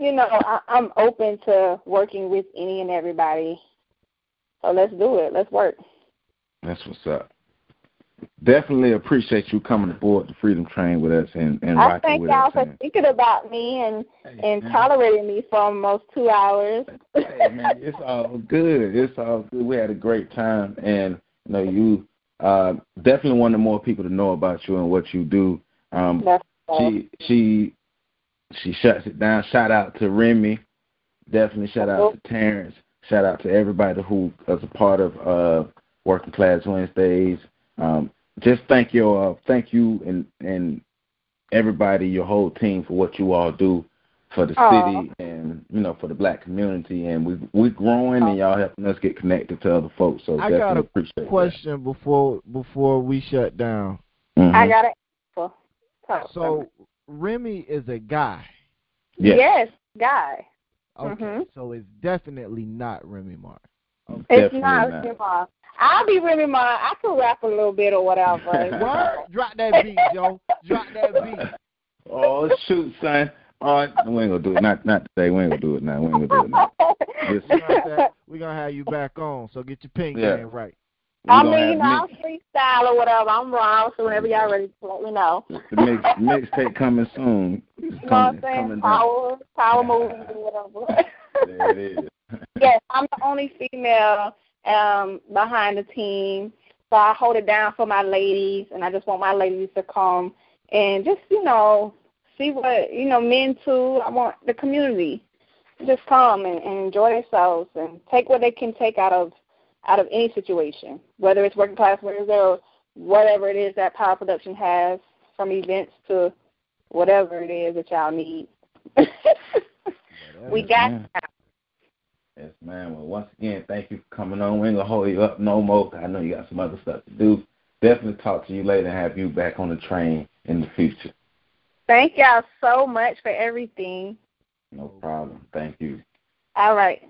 you know, I, I'm open to working with any and everybody. So let's do it. Let's work. That's what's up. Definitely appreciate you coming aboard the Freedom Train with us and, and I rocking thank with y'all us. for And, thinking about me and, hey, and man. tolerating me for almost two hours. Hey, man, it's all good. It's all good. We had a great time, and you know, you uh, definitely wanted more people to know about you and what you do. Um, That's she she she shuts it down. Shout out to Remy. Definitely shout out to Terrence. Shout out to everybody who is a part of uh, Working Class Wednesdays. Um, just thank your uh, thank you and and everybody, your whole team, for what you all do for the Aww. city and you know for the black community. And we we're growing, and y'all helping us get connected to other folks. So I definitely got a appreciate question that. before before we shut down. Mm-hmm. I got it. So Remy is a guy. Yes, yes guy. Okay, Mm-hmm. so it's definitely not Remy Martin. Okay. Definitely It's not not. Remy Ma. I'll be Remy Ma. I can rap a little bit or whatever. What? Drop that beat, Joe. Drop that beat. Oh shoot, son. All right, we ain't gonna do it. Not not today. We ain't gonna do it now. We ain't gonna do it now. Just, We're gonna, have, we gonna have you back on, so get your ping Yeah. game right. I we mean, you know, gonna I'm freestyle or whatever. I'm wrong, so whenever y'all ready to let me know. mix, the mix mixtape coming soon. It's You know coming, what I'm saying? coming down. Power, power movies or whatever. There it is. Yes, I'm the only female um, behind the team, so I hold it down for my ladies, and I just want my ladies to come and just, you know, see what, you know, men too. I want the community to just come and, and enjoy themselves and take what they can take out of out of any situation, whether it's Working Class Wednesday or whatever it is that Power Production has, from events to whatever it is that y'all need. We got yes, that. Yes, man. Well, once again, thank you for coming on. We ain't going to hold you up no more. I know you got some other stuff to do. Definitely talk to you later and have you back on the train in the future. Thank y'all so much for everything. No problem. Thank you. All right.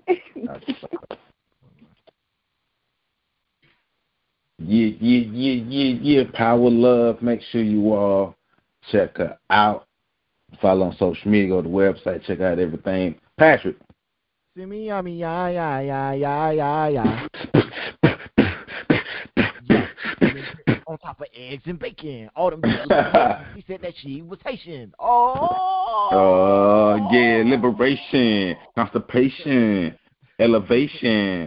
Yeah, yeah, yeah, yeah, yeah. Power Love. Make sure you all check her out. Follow on social media, go to the website, check out everything. Patrick. See me, yummy, yeah, yeah, yeah, yeah, yeah, yeah. Yeah, on top of eggs and bacon. All them She said that she was Haitian. Oh. Oh, uh, yeah, liberation, constipation, elevation.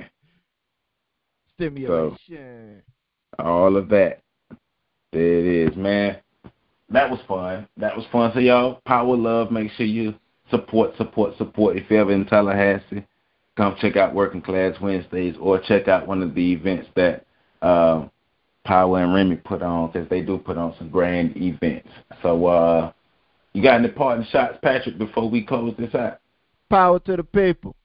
Stimulation. So, all of that. There it is, man. That was fun. That was fun. So, y'all, Power Love, make sure you support, support, support. If you're ever in Tallahassee, come check out Working Class Wednesdays or check out one of the events that uh, Power and Remy put on, because they do put on some grand events. So, uh, you got any parting shots, Patrick, before we close this out? Power to the people.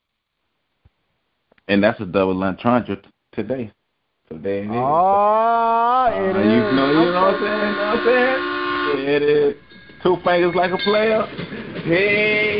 And that's a double entendre t- today. So there it is. Oh, it uh, is. You know, you know what I'm saying? You know what I'm saying? There it is. Two fingers like a player. Hey.